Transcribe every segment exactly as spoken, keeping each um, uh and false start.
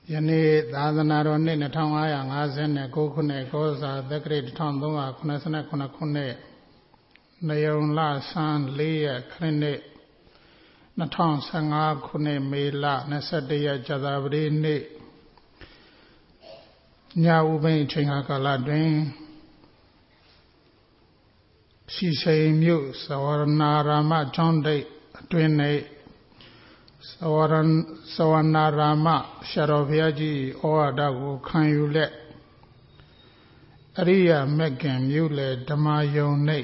ယနေ့သာသနာတော်နှစ်နှစ်nghìn၅ရာ၅၉ခုနှစ်ကောဇာသက္ကရာတစ်ထောင်သုံးရာခုနှစ်ခုခုနှစ်နယုံလဆန်းလေးရက်ခရစ်နှစ်နှစ်nghìnဆယ့်ငါးခုနှစ်မေလနှစ်ဆယ့်တစ်ရက်ကြာသပတေးနေ့ညဦးပိုင်းအချိန်ကာလတွင်ရှိစိန်မြို့သဝရဏာရာမကျောင်းတိတ်အတွင်း၌သဝရဏသဝနာရာမဆရာတော်ဘုရားကြီးဩဝါဒကိုခံယူလက်အရိယာမဂ်ကင်မြို့လေဓမ္မယုံ၌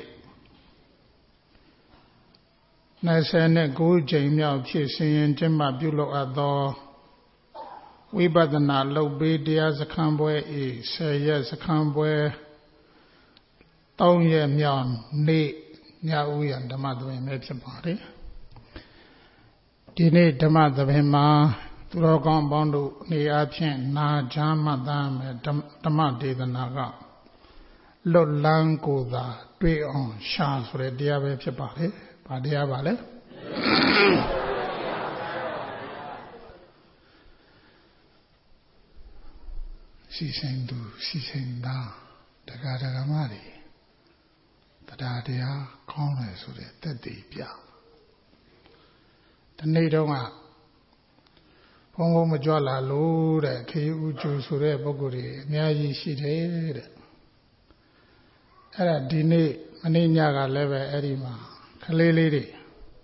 နှစ်ဆယ်ကိုးကြိမ်မြောက်ဖြစ်စဉ်ရင်ကျင်းပပြုလုပ်အပ်သောဝိပဿနာလုပ်ပေးတရားစခန်းပွဲ၏ဆယ်ရက်စခန်းပွဲသုံးရက်မြောက်နေ့ညဦးရဓမ္မသဘင်ပဲဖြစ်ပါတယ်ဒီနေ့ဓမ္မသဘင်မှာသူတော်ကောင်းပေါင်းတို့နေအားဖြင့်နာကြားမှတ်သားမယ်ဓမ္မဒေသနာကလွတ်လန်းကိုသာတွေ့အောင်ရှာဆိုတဲ့တရားပဲဖြစ်ပါတယ်။ဘာတရားပါလဲ။စီစဉ်သူစီစဉ်သားတရားဓမ္မတွေတရားတရားကောင်းတယ်ဆိုတဲ့တက်တည်ပြဒီနေ့တော့ကဘုံဘုံမကြွလာလို့တဲ့ခေဥကျူဆိုတဲ့ပုဂ္ဂိုလ်တွေအများကြီးရှိတယ်တဲ့အဲ့ဒါဒီနေ့မနေ့ညကလည်းပဲအဲ့ဒီမှာကလေးလေးတွေ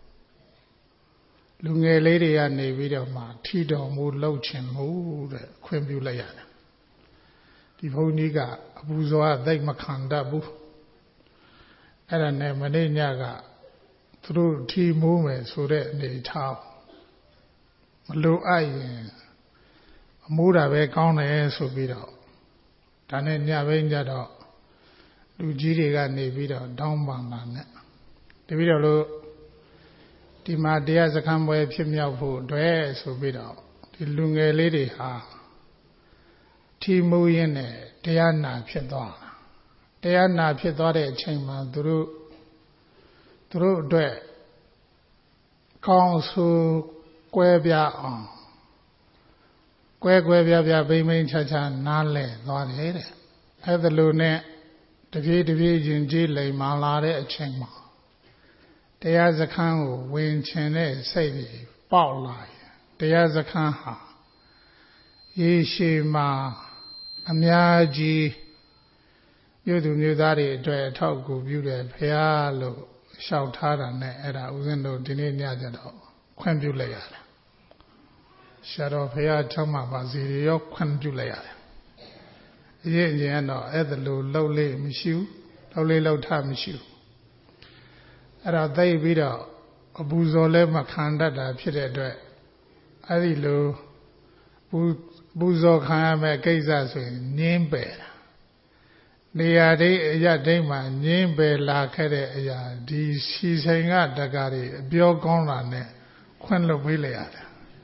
လူငယ်လေးတွေကနေပြီးတော့မှထီတော်မူလှုပ်ချင်မှုတဲ့ခွင့်ပြုလိုက်ရတယ်ဒီဘုန်းကြီးကအပူဇော်သိမ့်မခံတတ်ဘူးအဲ့ဒါနဲ့မနေ့ညကသူတို့ထီမိုးမယ်ဆိုတဲ့အနေထားမလိုအပ်ရင်အမိုးတာပဲကောင်းတယ်ဆိုပြီးတော့ဒါနဲ့ညဘင်းကြတော့လူကြီးတွေကနေပြီးတော့တောင်းပန်လာနဲ့တပည့်တော်တို့ဒီမှာတရားစခန်းပွဲဖြစ်မြောက်ဖို့အတွက်ဆိုပြီးတော့ဒီလူငယ်လေးတွေဟာထီမိုးရင်းနဲ့တရားနာဖြစ်သွားတရားနာဖြစ်သွားတဲ့အချိန်မှာသူတို့သူတို့အတွက်ကောင်းဆိုကွဲပြားအောင်ကွဲကွဲပြားပြားဘိမ့်ဘိမ့်ချာချာနားလဲသွားတယ်တဲ့အဲ့ဒါလိုနဲ့တပြေးတပြေးချင်းကြီးလိမ်မာလာတဲ့အချိန်မှာတရားစခန်းကိုဝင်ချင်တဲ့စိတ်တွေပေါက်လာရင်တရားစခန်းဟာရေရှည်မှာအများကြီးမြို့သူမြို့သားတွေအတွက်အထောက်အကူပြုတယ်ဖရာလို့လျှောက်ထားတာနဲ့အဲ့ဒါဦးဇင်းတို့ဒီနေ့ညကျတော့ခွင့်ပြုလိုက်ရတယ်ဆရာတော်ဖရာချမ်းသာပါစေရောခွင့်ပြုလိုက်ရတယ်အရင်အရင်တော့အဲ့ဒါလိုလှုပ်လေးမရှိဘူးလှုပ်လေးလှုပ်ထမရှိဘူးအဲ့တော့သိပြီးတော့အပူဇော်လည်းမခံတတ်တာဖြစ်တဲ့အတွက်အဲ့ဒီလိုပူပူဇော်ခံရမယ့်ကိစ္စဆိုရင်ငင်းပယ်နေရာတိအရတိတ်မှာငင်းပယ်လာခဲ့တဲ့အရာဒီစီဆိုင်ကတကားတွေအပြောကောင်းတာနဲ့ခွင့်လွှတ်ပေးလိုက်ရတယ်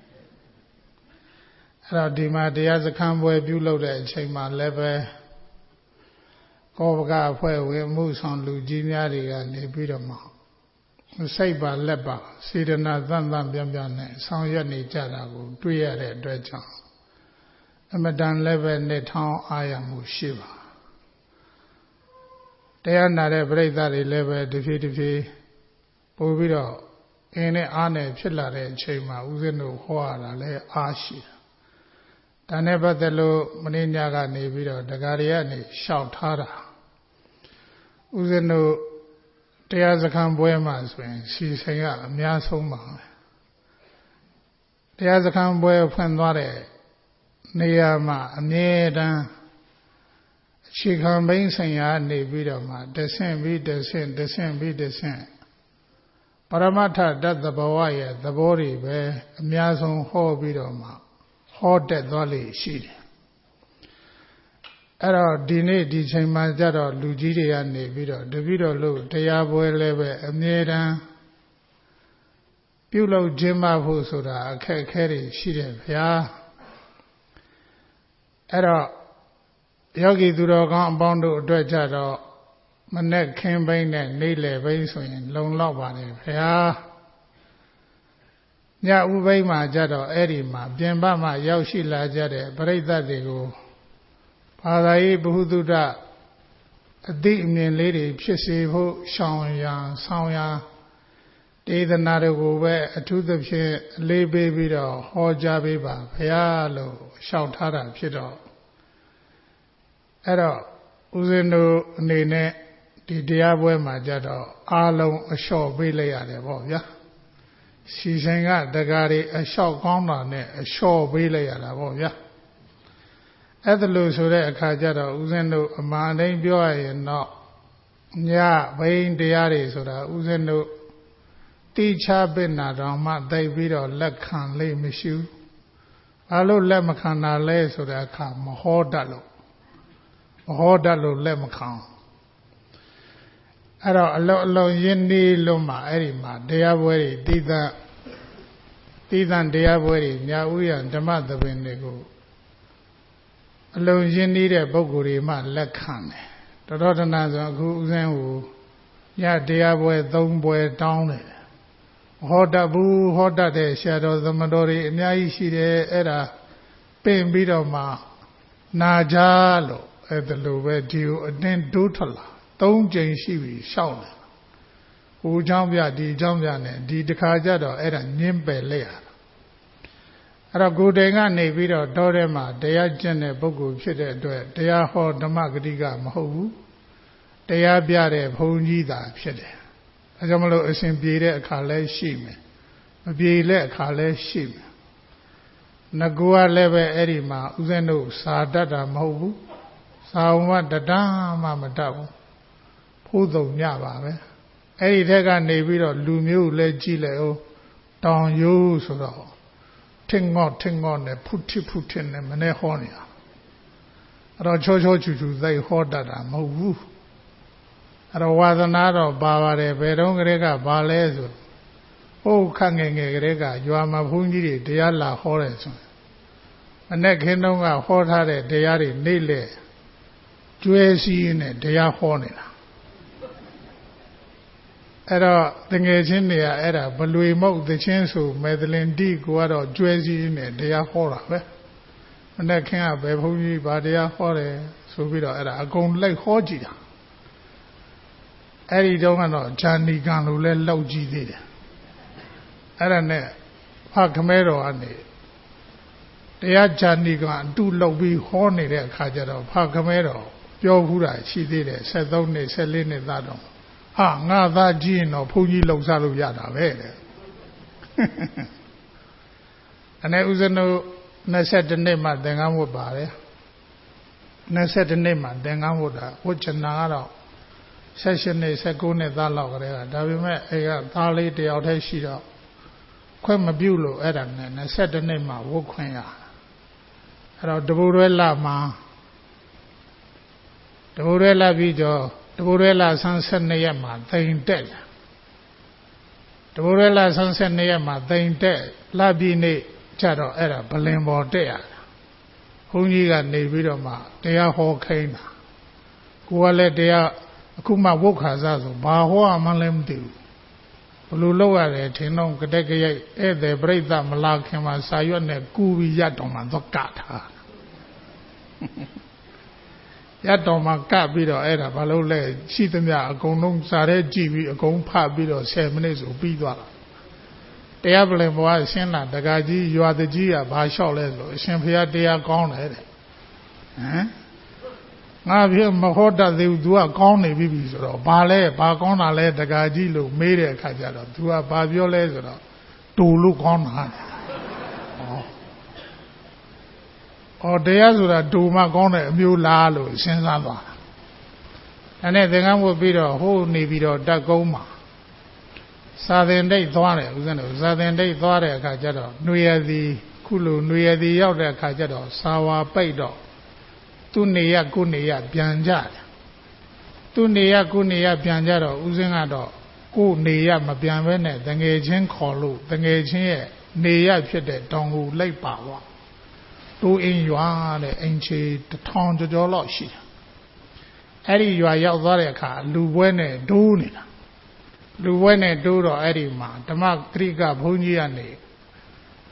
အဲ့တော့ဒီမှာတရားစခန်းပွဲပြုလုပ်တဲ့အချိန်မှာလည်းပဲကောပကအဖွဲ့ဝင်မှုဆောင်လူကြီးများတွေကနေပြီးတော့မှစိတ်ပါလက်ပါစေတနာသန့်သန့်ပြန်ပြန်နဲ့ဆောင်ရွက်နေကြတာကိုတွေ့ရတဲ့အတွက်ကြောင့်အမတန်လည်းပဲနှစ်ထောင်အားရမှုရှိပါတရားနာတဲ့ပြိဿတွေလည်းပဲတစ်ဖြည်းတစ်ဖြည်းပို့ပြီးတော့အင်းနဲ့အားနဲ့ဖြစ်လာတဲ့အချိန်မှာဦးဇင်းတို့ဟောရတာလည်းအားရှိတယ်။ဒါနဲ့ပတ်သက်လို့မင်းညကနေပြီးတော့တရားတွေကနေလျှောက်ထားတာဦးဇင်းတို့တရားစခန်းပွဲမှာဆိုရင်စီဆိုင်ကအများဆုံးပါပဲ။တရားစခန်းပွဲဖွင့်သွားတဲ့နေရာမှာအမြဲတမ်းအခြေခံဘိန်းဆိုင်ရာနေပြီးတော့မှတဆင့်ပြီးတဆင့်တဆင့်ပြီးတဆင့်ပရမတ္ထတသဘောဝရဲ့သဘောတွေပဲအများဆုံးဟောပြီးတော့မှဟောတက်သွားလိမ့်ရှိတယ်အဲ့တော့ဒီနေ့ဒီချိန်မှာကျတော့လူကြီးတွေကနေပြီးတော့တပည့်တော်လို့တရားပွဲလည်းပဲအမြဲတမ်းပြုလုပ်ခြင်းမဖို့ဆိုတာအခက်အခဲတွေရှိတယ်ဗျာအဲ့တော့ယောဂီသူတော်ကောင်းအပေါင်းတို့အတွက်ကြတော့မနဲ့ခင်းဘိန်းနဲ့နေလေဘိန်းဆိုရင်လုံလောက်ပါတယ်ဗျာညဥပိ္ပမှာကြတော့အဲ့ဒီမှာပြင်ပမှာရောက်ရှိလာကြတဲ့ပရိသတ်တွေကိုဘာသာရေးဘုဟုတုတအသိအမြင်လေးတွေဖြစ်စေဖို့ရှောင်ရန်ဆောင်ရန်ဒေသနာတွေကိုပဲအထူးသဖြင့်အလေးပေးပြီးတော့ဟောကြားပေးပါဘုရားလို့ရှောက်ထားတာဖြစ်တော့အဲ့တော့ဦးဇင်းတို့အနေနဲ့ဒီတရားပွဲမှာကြတော့အားလုံးအလျှော့ပေးလိုက်ရတယ်ပေါ့ဗျာစီဆိုင်ကတကားတွေအလျှော့ကောင်းတာနဲ့အလျှော့ပေးလိုက်ရတာပေါ့ဗျာအဲ့ဒါလို့ဆိုတဲ့အခါကျတော့ဦးဇင်းတို့အမှန်တိုင်းပြောရရင်တော့ညဘိန်းတရားတွေဆိုတာဦးဇင်းတို့တိချပင်နာတော်မှတိုက်ပြီးတော့လက်ခံလေးမရှိဘူးဘာလို့လက်မခံတာလဲဆိုတဲ့အခါမဟောတတ်လို့မဟောတတ်လို့လက်မခံအဲ့တော့အလုံးအလုံးရင်းနှီးလို့မှအဲ့ဒီမှာတရားပွဲတွေတိသတိသတရားပွဲတွေညာဥယျာဓမ္မသဘင်တွေကိုအလုံးရင်းနှီးတဲ့ပုဂ္ဂိုလ်တွေမှလက်ခံတယ်တတော်တနာဆိုအခုဥစဉ်ကိုညတရားပွဲသုံးပွဲတောင်းတယ်ဟောတတ်ဘူးဟောတတ်တဲ့ဆရာတော်သမတော်တွေအများကြီးရှိတယ်အဲ့ဒါပင့်ပြီးတော့မှနာကြလို့အဲ့ဒါလိုပဲဒီကိုအတင်းဒိုးထွက်လာသုံးကြိမ်ရှိပြီရှောက်တယ်ဟိုเจ้าပြဒီเจ้าပြနဲ့ဒီတစ်ခါကျတော့အဲ့ဒါညင်းပယ်လိုက်ရအဲ့တော့ကိုယ်တိုင်ကနေပြီးတော့တောထဲမှာတရားကျင့်တဲ့ပုဂ္ဂိုလ်ဖြစ်တဲ့အတွက်တရားဟောဓမ္မဂတိကမဟုတ်ဘူးတရားပြတဲ့ဘုန်းကြီးသာဖြစ်တယ်အဲကြောင့်မလို့အစဉ်ပြေတဲ့အခါလဲရှိမယ်မပြေတဲ့အခါလဲရှိမယ်ငကူကလည်းပဲအဲ့ဒီမှာဥစဉ်တို့စာတတ်တာမဟုတ်ဘူးစာဝတ်တတာမှမတတ်ဘူးဖို့သုံညပါပဲအဲ့ဒီထက်ကနေပြီးတော့လူမျိုးလဲကြည့်လိုက်အောင်တောင်ရိုးဆိုတော့ထင်ငေါ့ထင်ငေါ့နဲ့ဖုထိဖုထင်နဲ့မနေ့ဟောနေတာအဲ့တော့ချောချောချူချူသိဟောတတ်တာမဟုတ်ဘူးအဲ့တော့ဝါသနာတော့ပါပါတယ်ဘယ်တော့ကလေးကပါလဲဆိုဟုတ်ခန့်ငယ်ငယ်ကလေးကရွာမှာဘုန်းကြီးတွေတရားလာဟောတယ်ဆိုအနဲ့ခင်းတုန်းကဟောထားတဲ့တရားတွေနေ့လေကျွဲစည်းနဲ့တရားဟောနေတာအဲ့တော့တငယ်ချင်းတွေကအဲ့ဒါဘလွေမုတ်သချင်းဆိုမေသလင်တိကိုကတော့ကျွဲစည်းနဲ့တရားဟောတာပဲမနဲ့ခင်းကဘယ်ဘုန်းကြီးဗာတရားဟောတယ်ဆိုပြီးတော့အဲ့ဒါအကုန်လိုက်ဟောကြည့်တာအဲ့ဒီတုန်းကတော့ဂျာနီကံလိုလဲလောက်ကြည့်သေးတယ်အဲ့ဒါနဲ့ဖခမဲတော်ကနေတရားဂျာနီကံအတူလောက်ပြီးဟောနေတဲ့အခါကျတော့ဖခမဲတော်ပြောဘူးတာရှိသေးတယ်ဆက်သုံးနှစ်ဆက်လေးနှစ်သားတော့ဟာငါသားကြည့်ရင်တော့ဘုန်းကြီးလှုပ်ရှားလို့ရတာပဲတဲ့အနေဥစဉ်တို့နှစ်ဆက်တစ်နှစ်မှသင်္ကန်းဝတ်ပါတယ်နှစ်ဆက်တစ်နှစ်မှသင်္ကန်းဝတ်တာဝတ်ချင်တာကတော့ဆက်ရှင်နှစ်ဆက်ကိုးနှစ်သားလောက်ကလေးကဒါပေမဲ့အဲကသားလေးတယောက်တည်းရှိတော့ခွင့်မပြုလို့အဲ့ဒါနဲ့နှစ်ဆက်တစ်နှစ်မှဝတ်ခွင့်ရအဲ့တော့တဘူရဲလာမှာတဘူရဲလာပြီးတော့တဘူရဲလာဆန်းဆက်နှစ်ရက်မှာတိမ်တက်လာတဘူရဲလာဆန်းဆက်နှစ်ရက်မှာတိမ်တက်လာပြီးနေ့ကျတော့အဲ့ဒါဗလင်ပေါ်တက်ရတာဘုန်းကြီးကနေပြီးတော့မှတရားဟောခိုင်းတာကိုကလည်းတရားအခုမှဝုတ်ခါစားဆိုဘာဟောမှလည်းမသိဘူးဘလို့လောက်ရတယ်ထင်တော့ကတက်ကြိုက်ဧည့်သည်ပြိဿမလာခင်မှာစာရွက်နဲ့ကူပြီးရတော်မှာတော့ကထားရတော်မှာကပ်ပြီးတော့အဲ့ဒါဘာလို့လဲရှိသမျှအကုန်လုံးစာထဲကြည့်ပြီးအကုန်ဖတ်ပြီးတော့ဆယ်မိနစ်ဆိုပြီးသွားတာတရားပလင်ဘွားရှင်းလာတကာကြီးရွာတကြီးကဘာလျှောက်လဲဆိုအရှင်ဘုရားတရားကောင်းတယ်တဲ့ဟမ်ငါပြမဟောတတ်သေးဘူး तू ကကောင်းနေပြီပြီဆိုတော့ဘာလဲဘာကောင်းတာလဲတကာကြီးလို့မေးတဲ့အခါကျတော့ तू ကဘာပြောလဲဆိုတော့တူလို့ကောင်းတာဩဩတရားဆိုတာတူမှကောင်းတဲ့အမျိုးလားလို့စဉ်းစားသွားတာအဲ့နဲ့သင်္ကန်းဝတ်ပြီးတော့ဟိုးနေပြီးတော့တက်ကုန်းမှာစာသင်တိတ်သွားတယ်ဦးဇင်းတို့စာသင်တိတ်သွားတဲ့အခါကျတော့ຫນွေရသည်ခုလိုຫນွေရသည်ရောက်တဲ့အခါကျတော့စာဝါပိတ်တော့သူ့နေရကိုနေရပြန်ကြတယ်သူ့နေရကိုနေရပြန်ကြတော့ဦးဇင်းကတော့ကိုနေရမပြန်ဘဲနဲ့တငယ်ချင်းခေါ်လို့တငယ်ချင်းရဲ့နေရဖြစ်တဲ့တောင်ကိုလိုက်ပါသွားတူအင်းရွာတဲ့အိမ်ချေတထောင်ကျော်ကျော်လောက်ရှိတယ်အဲ့ဒီရွာရောက်သွားတဲ့အခါလူပွဲနဲ့ဒိုးနေတာလူပွဲနဲ့ဒိုးတော့အဲ့ဒီမှာဓမ္မဂရိကဘုန်းကြီးကနေ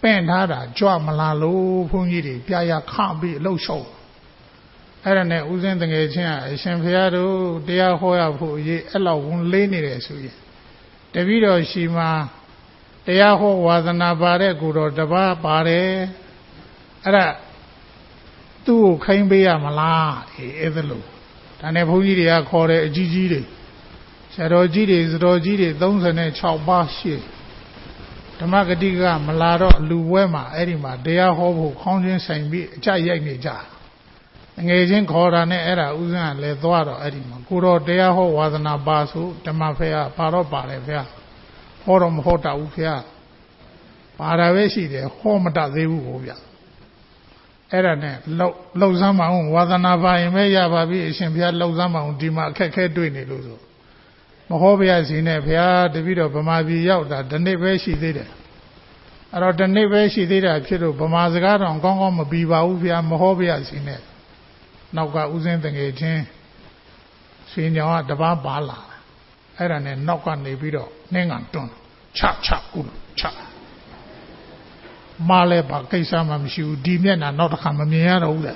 ပင့်ထားတာကြွမလာလို့ဘုန်းကြီးတွေပြရခပြီးလှုပ်ရှုပ်အဲ့ဒါနဲ့ဦးဇင်းတငယ်ချင်းကအရှင်ဘုရားတို့တရားဟောရဖို့အရေးအဲ့လောက်ဝန်လေးနေတယ်ဆိုရင်တပည့်တော်ရှိမှတရားဟောဝါသနာပါတဲ့ကိုတော်တပါးပါတယ်အဲ့ဒါသူ့ကိုခိုင်းပေးရမလားအေးအဲ့ဒါလို့ဒါနဲ့ဘုန်းကြီးတွေကခေါ်တယ်အကြီးကြီးတွေဆရာတော်ကြီးတွေစတော်ကြီးတွေသုံးဆယ်၆ပါးရှိဓမ္မဂတိကမလာတော့လူပွဲမှာအဲ့ဒီမှာတရားဟောဖို့ခေါင်းချင်းဆိုင်ပြီးအကြရိုက်နေကြငယ်ချင်းခေါ်တာနဲ့အဲ့ဒါဥစဉ်ကလည်းသွားတော့အဲ့ဒီမှာကိုတော်တရားဟောဝါသနာပါဆိုဓမ္မဖေကပါတော့ပါတယ်ဖေဟောတော့မဟောတတ်ဘူးဖေပါတာပဲရှိတယ်ဟောမတတ်သေးဘူးကိုဗျအဲ့ဒါနဲ့လောက်လောက်စမ်းမအောင်ဝါသနာပါရင်ပဲရပါပြီအရှင်ဘုရားလောက်စမ်းမအောင်ဒီမှာအခက်ခဲတွေ့နေလို့ဆိုမဟောပြရစီနဲ့ဘုရားတပည့်တော်ဗမာပြည်ရောက်တာဒီနေ့ပဲရှိသေးတယ်အဲ့တော့ဒီနေ့ပဲရှိသေးတာဖြစ်လို့ဗမာစကားတော့ကောင်းကောင်းမပြီးပါဘူးဘုရားမဟောပြရစီနဲ့နောက်ကဥစဉ်တငယ်ချင်းဆွေညောင်ကတပားပါလာအဲ့ဒါနဲ့နောက်ကနေပြီးတော့နှင်းကန်တွန်းချချကုချမာလဲပါကိစ္စမှမရှိဘူးဒီမျက်နှာနောက်တစ်ခါမမြင်ရတော့ဘူးလေ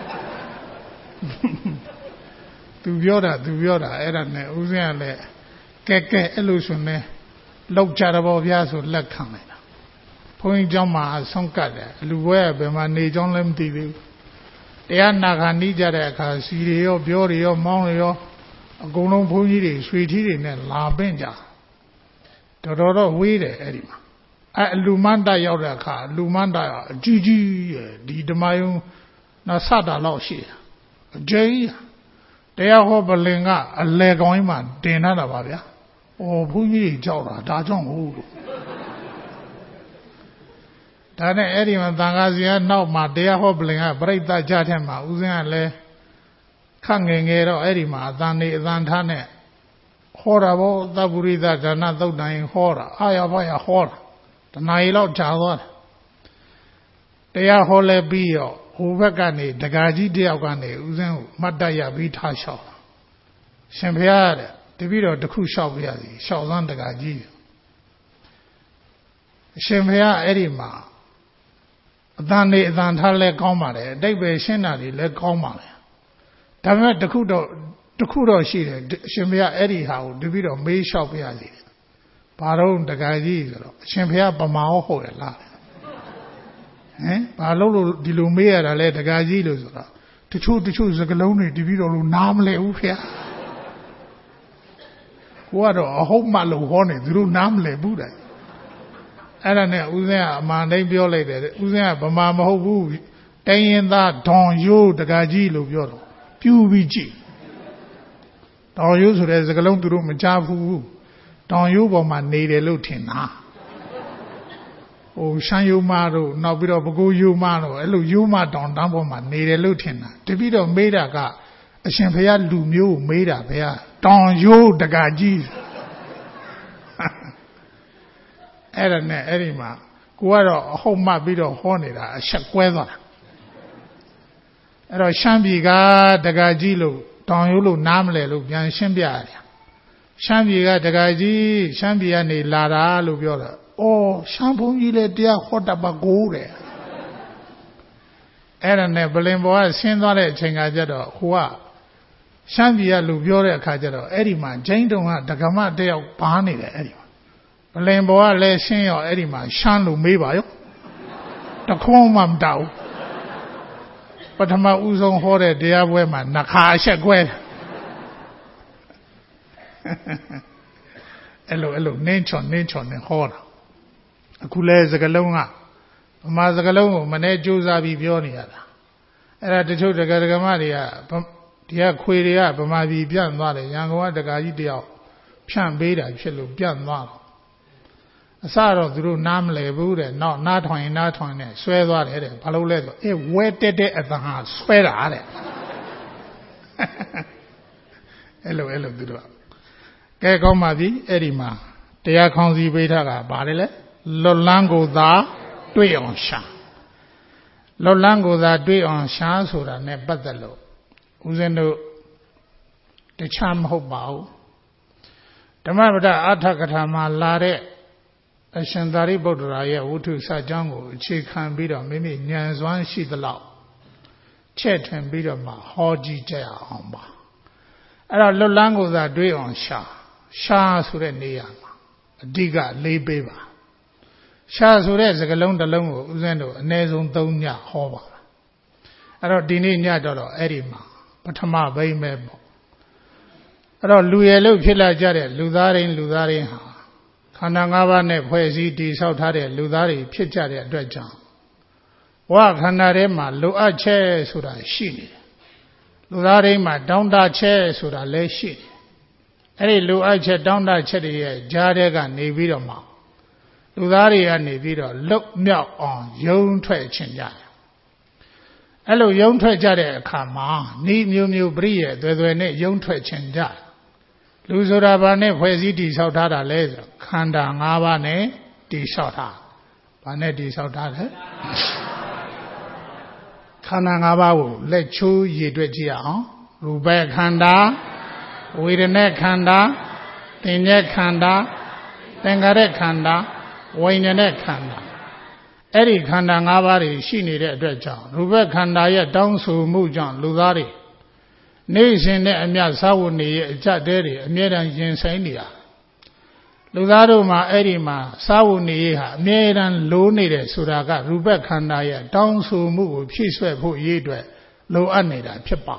သူပြောတာသူပြောတာအဲ့ဒါနဲ့ဥစဉ်ကလည်းကဲကဲအဲ့လိုဆိုနေလောက်ကြတော့ဗျာဆိုလက်ခံလိုက်တာဘုန်းကြီးเจ้าမှာဆုံးကတ်တယ်လူဘွဲဘယ်မှာနေကြောင်းလည်းမသိဘူးတရားနာခါနီးကြတဲ့အခါစီတွေရောပြောတွေရောမောင်းတွေရောအကုန်လုံးဘုန်းကြီးတွေရွှေထီးတွေနဲ့လာပင့်ကြတော်တော်တော့ဝေးတယ်အဲ့ဒီမှာအဲလူမန္တရောက်တဲ့အခါလူမန္တအကြီးကြီးရဲ့ဒီဓမ္မယုံနာစတာလောက်ရှိတယ်အကျဉ်းတရားဟောပလင်ကအလဲကောင်းကြီးမှတင်ထားတာပါဗျာ။အော်ဘုန်းကြီးကြောက်တာဒါကြောင့်ဟုတ်လို့ဒါနဲ့အဲ့ဒီမှာသံဃာစီကနောက်မှာတရားဟောပလင်ကပြိဿကြတဲ့မှာဦးဇင်းကလည်းခန့်ငယ်ငယ်တော့အဲ့ဒီမှာအတန်နေအတန်ထားနဲ့ဟောတာဘောသဗ္ဗုရိသဒါနသုတ်တိုင်းဟောတာအာရဘာရဟောတာတနာရီလောက်ကြာသွားတယ်တရားဟောလဲပြီးတော့ဟိုဘက်ကနေဒကာကြီးတယောက်ကနေဦးဇင်းကိုမှတ်တရပြီးထားလျှောက်ရှင်ဘုရားတဲ့တပည့်တော်တစ်ခုလျှောက်ပြရစီလျှောက်စမ်းဒကာကြီးရှင်ဘုရားအဲ့ဒီမှာအတန်နေအတန်ထားလဲကောင်းပါတယ်အတိတ်ပဲရှင်းတာတွေလဲကောင်းပါလေဒါပေမဲ့တစ်ခုတော့တစ်ခုတော့ရှိတယ်အရှင်ဘုရားအဲ့ဒီဟာကိုတပည့်တော်မေးလျှောက်ပြရစီဘာတော့ဒကာကြီးဆိုတော့အရှင်ဘုရားပမာဟောဟုတ်ရလားဟမ်ဘာလို့လို့ဒီလိုမေးရတာလဲဒကာကြီးလို့ဆိုတော့တချို့တချို့စကလုံးတွေတပည့်တော်လို့နားမလဲဘူးဖေကိုကတော့အဟုတ်မှလို့ဟောနေသူတို့နားမလဲဘူးတဲ့အဲ့ဒါနဲ့ဦးဇင်းကအမှန်တိုင်းပြောလိုက်တယ်ဦးဇင်းကဗမာမဟုတ်ဘူးတိုင်းရင်သားဒေါန်ရိုးဒကာကြီးလို့ပြောတော့ပြူပြီးကြည့်ဒေါန်ရိုးဆိုတဲ့စကလုံးသူတို့မကြားဘူးဒေါန်ရိုးပေါ်မှာနေတယ်လို့ထင်တာဟိုရှမ်းယုံမတို့နောက်ပြီးတော့ပဲခူးယုံမတို့အဲ့လိုယုံမတောင်တန်းပေါ်မှာနေတယ်လို့ထင်တာတပိတော့မေးတာကအရှင်ဘုရားလူမျိုးကိုမေးတာဘုရားတောင်ရိုးတကကြီးအဲ့ဒါနဲ့အဲ့ဒီမှာကိုကတော့အဟုတ်မှတ်ပြီးတော့ဟောနေတာအဆက်ကွဲသွားတာအဲ့တော့ရှမ်းပြည်ကတကကြီးလို့တောင်ရိုးလို့နားမလဲလို့ပြန်ရှင်းပြရတယ်ရှမ်းပြည်ကတကကြီးရှမ်းပြည်ကနေလာတာလို့ပြောတာအော်ရှမ်းဘုန်းကြီးလည်းတရားဟောတတ်ပါကိုတဲ့အဲ့ဒါနဲ့ဗလင်ဘောကဆင်းသွားတဲ့အချိန်ကကျတော့ဟိုကရှမ်းပြည်ကလူပြောတဲ့အခါကျတော့အဲ့ဒီမှာဂျိန်းတုံကဒကမတယောက်ပါနေတယ်အဲ့ဒီမှာဗလင်ဘောကလည်းရှင်းရောအဲ့ဒီမှာရှမ်းလူမေးပါရောတခွန်းမှမတောက်ပထမဦးဆုံးဟောတဲ့တရားပွဲမှာနှခါအဆက်ကွဲအဲ့လိုအဲ့လိုနင်းချွန်နင်းချွန်နဲ့ဟောတာအခုလဲစကလုံးကဗမာစကလုံးကိုမနေ့ကြိုးစားပြီးပြောနေရတာအဲ့ဒါတချို့တက္ကဒကမတွေကဒီကခွေတွေကဗမာပြည်ပြန့်သွားတယ်ရန်ကုန်ကတက္ကကြီးတယောက်ဖြန့်ပေးတာဖြစ်လို့ပြန့်သွားတော့အစတော့သူတို့နားမလဲဘူးတဲ့နောက်နားထောင်ရင်နားထောင်နေဆွဲသွားတယ်တဲ့ဘာလို့လဲဆိုအေးဝဲတက်တဲ့အတန်ဟာဆွဲတာတဲ့အဲ့လိုအဲ့လိုသူတို့ကဲကောင်းပါပြီအဲ့ဒီမှာတရားခေါင်းစည်းပေးထားတာပါတယ်လေလွတ်လန်းကိုသာတွေ့အောင်ရှာလွတ်လန်းကိုသာတွေ့အောင်ရှာဆိုတာ ਨੇ ပတ်သက်လို့ဦးဇင်းတို့တခြားမဟုတ်ပါဘူးဓမ္မပဒအထကထာမှာလာတဲ့အအရှင်သာရိပုတ္တရာရဲ့ဝတ္ထုစာကြောင်းကိုအခြေခံပြီးတော့မိမိဉာဏ်စွမ်းရှိသလောက်ချဲ့ထွင်ပြီးတော့မှဟောကြည့်ကြရအောင်ပါအဲ့တော့လွတ်လန်းကိုသာတွေးအောင်ရှာရှာဆိုတဲ့နေရာမှာအဓိကလေးပေးပါရှာဆိုတဲ့စကားလုံးတစ်လုံးကိုဦးဇင်းတို့အနည်းဆုံးသုံးညဟောပါအဲ့တော့ဒီနေ့ညတော့အဲ့ဒီမှာပထမဘိမ်းပဲပေါ့အဲ့တော့လူရည်လို့ဖြစ်လာကြတဲ့လူသားရင်းလူသားရင်းဟာခန္ဓာ၅ပါးနဲ့ဖွဲ့စည်းတည်ဆောက်ထားတဲ့လူသားတွေဖြစ်ကြတဲ့အတွက်ကြောင့်ဘဝခန္ဓာထဲမှာလိုအပ်ချက်ဆိုတာရှိနေတယ်လူသားရင်းမှာတောင်းတချက်ဆိုတာလည်းရှိတယ်အဲ့ဒီလိုအပ်ချက်တောင်းတချက်တွေရဲ့ကြားထဲကနေပြီးတော့မှလူသားတွေကနေပြီးတော့လွတ်မြောက်အောင်ယုံထွက်ခြင်းကြတယ်အဲ့လိုယုံထွက်ကြတဲ့အခါမှာဤမျိုးမျိုးပြည့်ရဲ့သွယ်သွယ်နဲ့ယုံထွက်ခြင်းကြတယ်လူဆိုတာဘာနဲ့ဖွဲ့စည်းတည်ဆောက်ထားတာလဲဆိုခန္ဓာ၅ပါးနဲ့တည်ဆောက်ထားဘာနဲ့တည်ဆောက်ထားလဲခန္ဓာ၅ပါးကိုလက်ချိုးရည်တွက်ကြည့်အောင်ရူပခန္ဓာဝေဒနာခန္ဓာသင်္ညေခန္ဓာသင်္ခါရခန္ဓာဝိညာဉ်ခန္ဓာအဲ့ဒီခန္ဓာ၅ပါးတွေရှိနေတဲ့အတွက်ကြောင့်ရူပခန္ဓာရဲ့တောင်းဆိုမှုကြောင့်လူသားတွေနေစဉ်နဲ့အမြတ်သာဝနေရဲ့အကြတဲတွေအမြဲတမ်းရင်ဆိုင်နေရလူသားတို့မှာအဲ့ဒီမှာသာဝနေရဲ့ဟာအမြဲတမ်းလိုးနေတယ်ဆိုတာကရူပခန္ဓာရဲ့တောင်းဆိုမှုကိုဖြည့်ဆွဲဖို့ရည်အတွက်လိုအပ်နေတာဖြစ်ပါ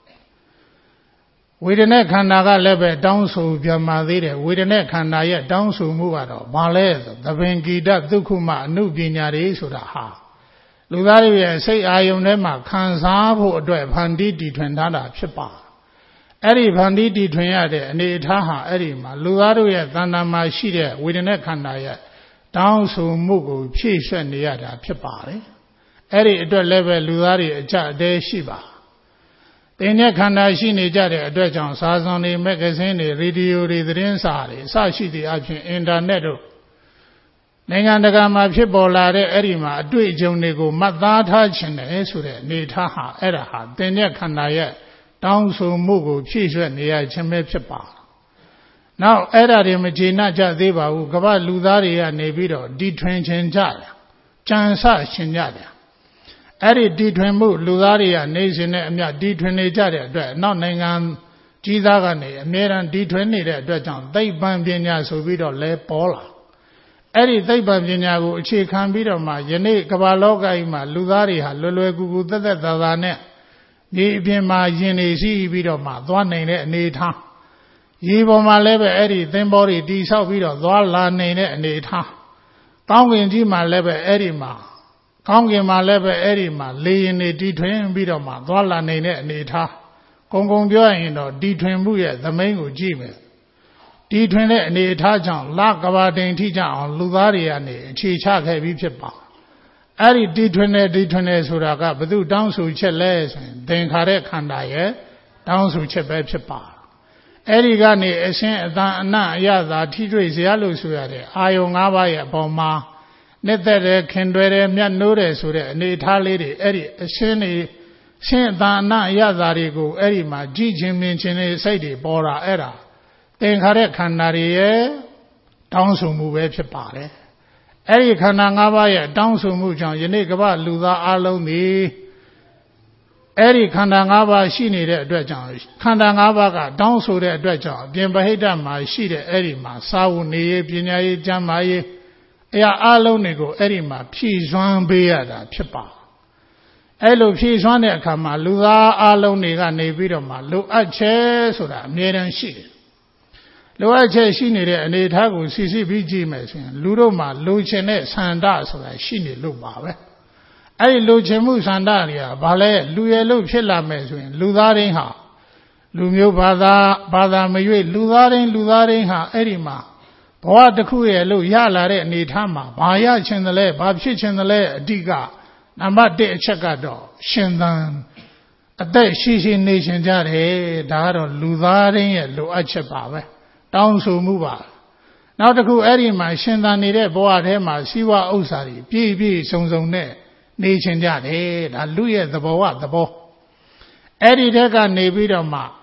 ဝေဒနာခန္ဓာကလည်းပဲတောင်းဆိုပြမာသေးတယ်ဝေဒနာခန္ဓာရဲ့တောင်းဆိုမှုကတော့ဘာလဲဆိုသဗ္ဗင်္ဂိတဒုက္ခမအနုပညာတွေဆိုတာဟာလူသားတွေရဲ့စိတ်အာယုန်ထဲမှာခံစားဖို့အတွက်ဖန်တီးတည်ထွင်ထားတာဖြစ်ပါအဲ့ဒီဖန်တီးတည်ထွင်ရတဲ့အနေအထားဟာအဲ့ဒီမှာလူသားတို့ရဲ့တဏ္ဍာမှာရှိတဲ့ဝေဒနာခန္ဓာရဲ့တောင်းဆိုမှုကိုဖြည့်ဆွက်နေရတာဖြစ်ပါတယ်အဲ့ဒီအတွက်လည်းပဲလူသားတွေအကြအတဲရှိပါသင်္ညေခန္ဓာရှိနေကြတဲ့အတွက်ကြောင့်စာစွန်တွေမဂ္ဂဇင်းတွေရေဒီယိုတွေသတင်းစာတွေအစရှိသည့်အပြင်အင်တာနက်တို့နိုင်ငံတကာမှာဖြစ်ပေါ်လာတဲ့အဲ့ဒီမှာအတွေ့အကြုံတွေကိုမှတ်သားထားခြင်းနဲ့ဆိုတဲ့အနေထားဟာအဲ့ဒါဟာသင်္ညေခန္ဓာရဲ့တောင်းဆိုမှုကိုဖြည့်ဆွက်နေရခြင်းပဲဖြစ်ပါနောက်အဲ့ဒါတွေမကျေနပ်ကြသေးပါဘူးကမ္ဘာလူသားတွေကနေပြီးတော့ဒီထွင်ခြင်းကြတယ်ကြံစရှင်ကြတယ်အဲ့ဒီတီထွင်မှုလူသားတွေကနေစဉ်နဲ့အမြတီထွင်နေကြတဲ့အတွက်နောက်နိုင်ငံကြီးသားကနေအများရန်တီထွင်နေတဲ့အတွက်ကြောင့်သိပ္ပံပညာဆိုပြီးတော့လဲပေါ်လာအဲ့ဒီသိပ္ပံပညာကိုအခြေခံပြီးတော့မှယနေ့ကမ္ဘာလောကကြီးမှာလူသားတွေဟာလွယ်လွယ်ကူကူသက်သက်သာသာနဲ့ဒီအပြင်မှာယင်နေရှိပြီးတော့မှသွားနိုင်တဲ့အနေအထားရေပေါ်မှာလည်းပဲအဲ့ဒီသင်္ဘောတွေတီဆောက်ပြီးတော့သွားလာနိုင်တဲ့အနေအထားကောင်းကင်ကြီးမှာလည်းပဲအဲ့ဒီမှာကောင်းကင်မှာလည်းပဲအဲ့ဒီမှာလေရင်တွေတီထွင်ပြီးတော့မှသွားလာနိုင်တဲ့အနေအထားကုံကုံပြောရင်တော့တီထွင်မှုရဲ့သမိန်ကိုကြည့်မယ်တီထွင်တဲ့အနေအထားကြောင့်လကဘာတိန်ထိကြအောင်လူသားတွေကနေအခြေချခဲ့ပြီးဖြစ်ပါအဲ့ဒီတီထွင်တဲ့တီထွင်တဲ့ဆိုတာကဘု து တောင်းဆိုချက်လဲဆိုရင်သင်္ခါရခန္ဓာရဲ့တောင်းဆိုချက်ပဲဖြစ်ပါအဲ့ဒီကနေအရှင်အတန်အနအယသာထိတွေ့စရာလို့ဆိုရတဲ့အာယုံ၅ပါးရဲ့အပေါ်မှာနဲ့သက်တယ်ခင်တွယ်တယ်မြတ်နိုးတယ်ဆိုတဲ့အနေထားလေးတွေအဲ့ဒီအရှင်းတွေရှင်းအတန်အနအယသာတွေကိုအဲ့ဒီမှာကြည်ချင်းမြင်ချင်းတွေစိတ်တွေပေါ်တာအဲ့ဒါသင်္ခါရခန္ဓာတွေရဲ့တောင်းဆိုမှုပဲဖြစ်ပါတယ်အဲ့ဒီခန္ဓာ၅ပါးရဲ့တောင်းဆိုမှုကြောင့်ယနေ့ကမ္ဘာလူသားအလုံးသည်အဲ့ဒီခန္ဓာ၅ပါးရှိနေတဲ့အတွက်ကြောင့်ခန္ဓာ၅ပါးကတောင်းဆိုတဲ့အတွက်ကြောင့်အပြင်ပဟိတမှာရှိတဲ့အဲ့ဒီမှာစာဝနေရေးပညာရေးကျမ်းမာရေးအရာအလုံးတွေကိုအဲ့ဒီမှာဖြည့်စွမ်းပေးရတာဖြစ်ပါအဲ့လိုဖြည့်စွမ်းတဲ့အခါမှာလူသားအလုံးတွေကနေပြီးတော့မှလိုအပ်ချက်ဆိုတာအမြဲတမ်းရှိတယ်လိုအပ်ချက်ရှိနေတဲ့အနေအထားကိုစီစစ်ပြီးကြည့်မယ်ဆိုရင်လူတို့မှာလိုချင်တဲ့ဆန္ဒဆိုတာရှိနေလို့ပါပဲအဲ့ဒီလိုချင်မှုဆန္ဒတွေကဘာလဲလူရည်လို့ဖြစ်လာမယ်ဆိုရင်လူသားတိုင်းဟာလူမျိုးဘာသာဘာသာမရွေးလူသားတိုင်းလူသားတိုင်းဟာအဲ့ဒီမှာဘဝတစ်ခုရဲ့လို့ရလာတဲ့အနေထားမှာဘာရချင်တယ်လဲဘာဖြစ်ချင်တယ်လဲအဓိကနံပါတ်တစ်အချက်ကတော့ရှင်သန်အသက်ရှိရှိနေရှင်ကြတယ်ဒါကတော့လူသားတိုင်းရဲ့လိုအပ်ချက်ပါပဲတောင်းဆိုမှုပါနောက်တစ်ခုအဲ့ဒီမှာရှင်သန်နေတဲ့ဘဝထဲမှာစီးပွားဥစ္စာတွေပြည့်ပြည့်စုံစုံနဲ့နေရှင်ကြတယ်ဒါလူရဲ့သဘောဝသဘောအဲ့ဒီတက်ကနေပြီးတော့မှ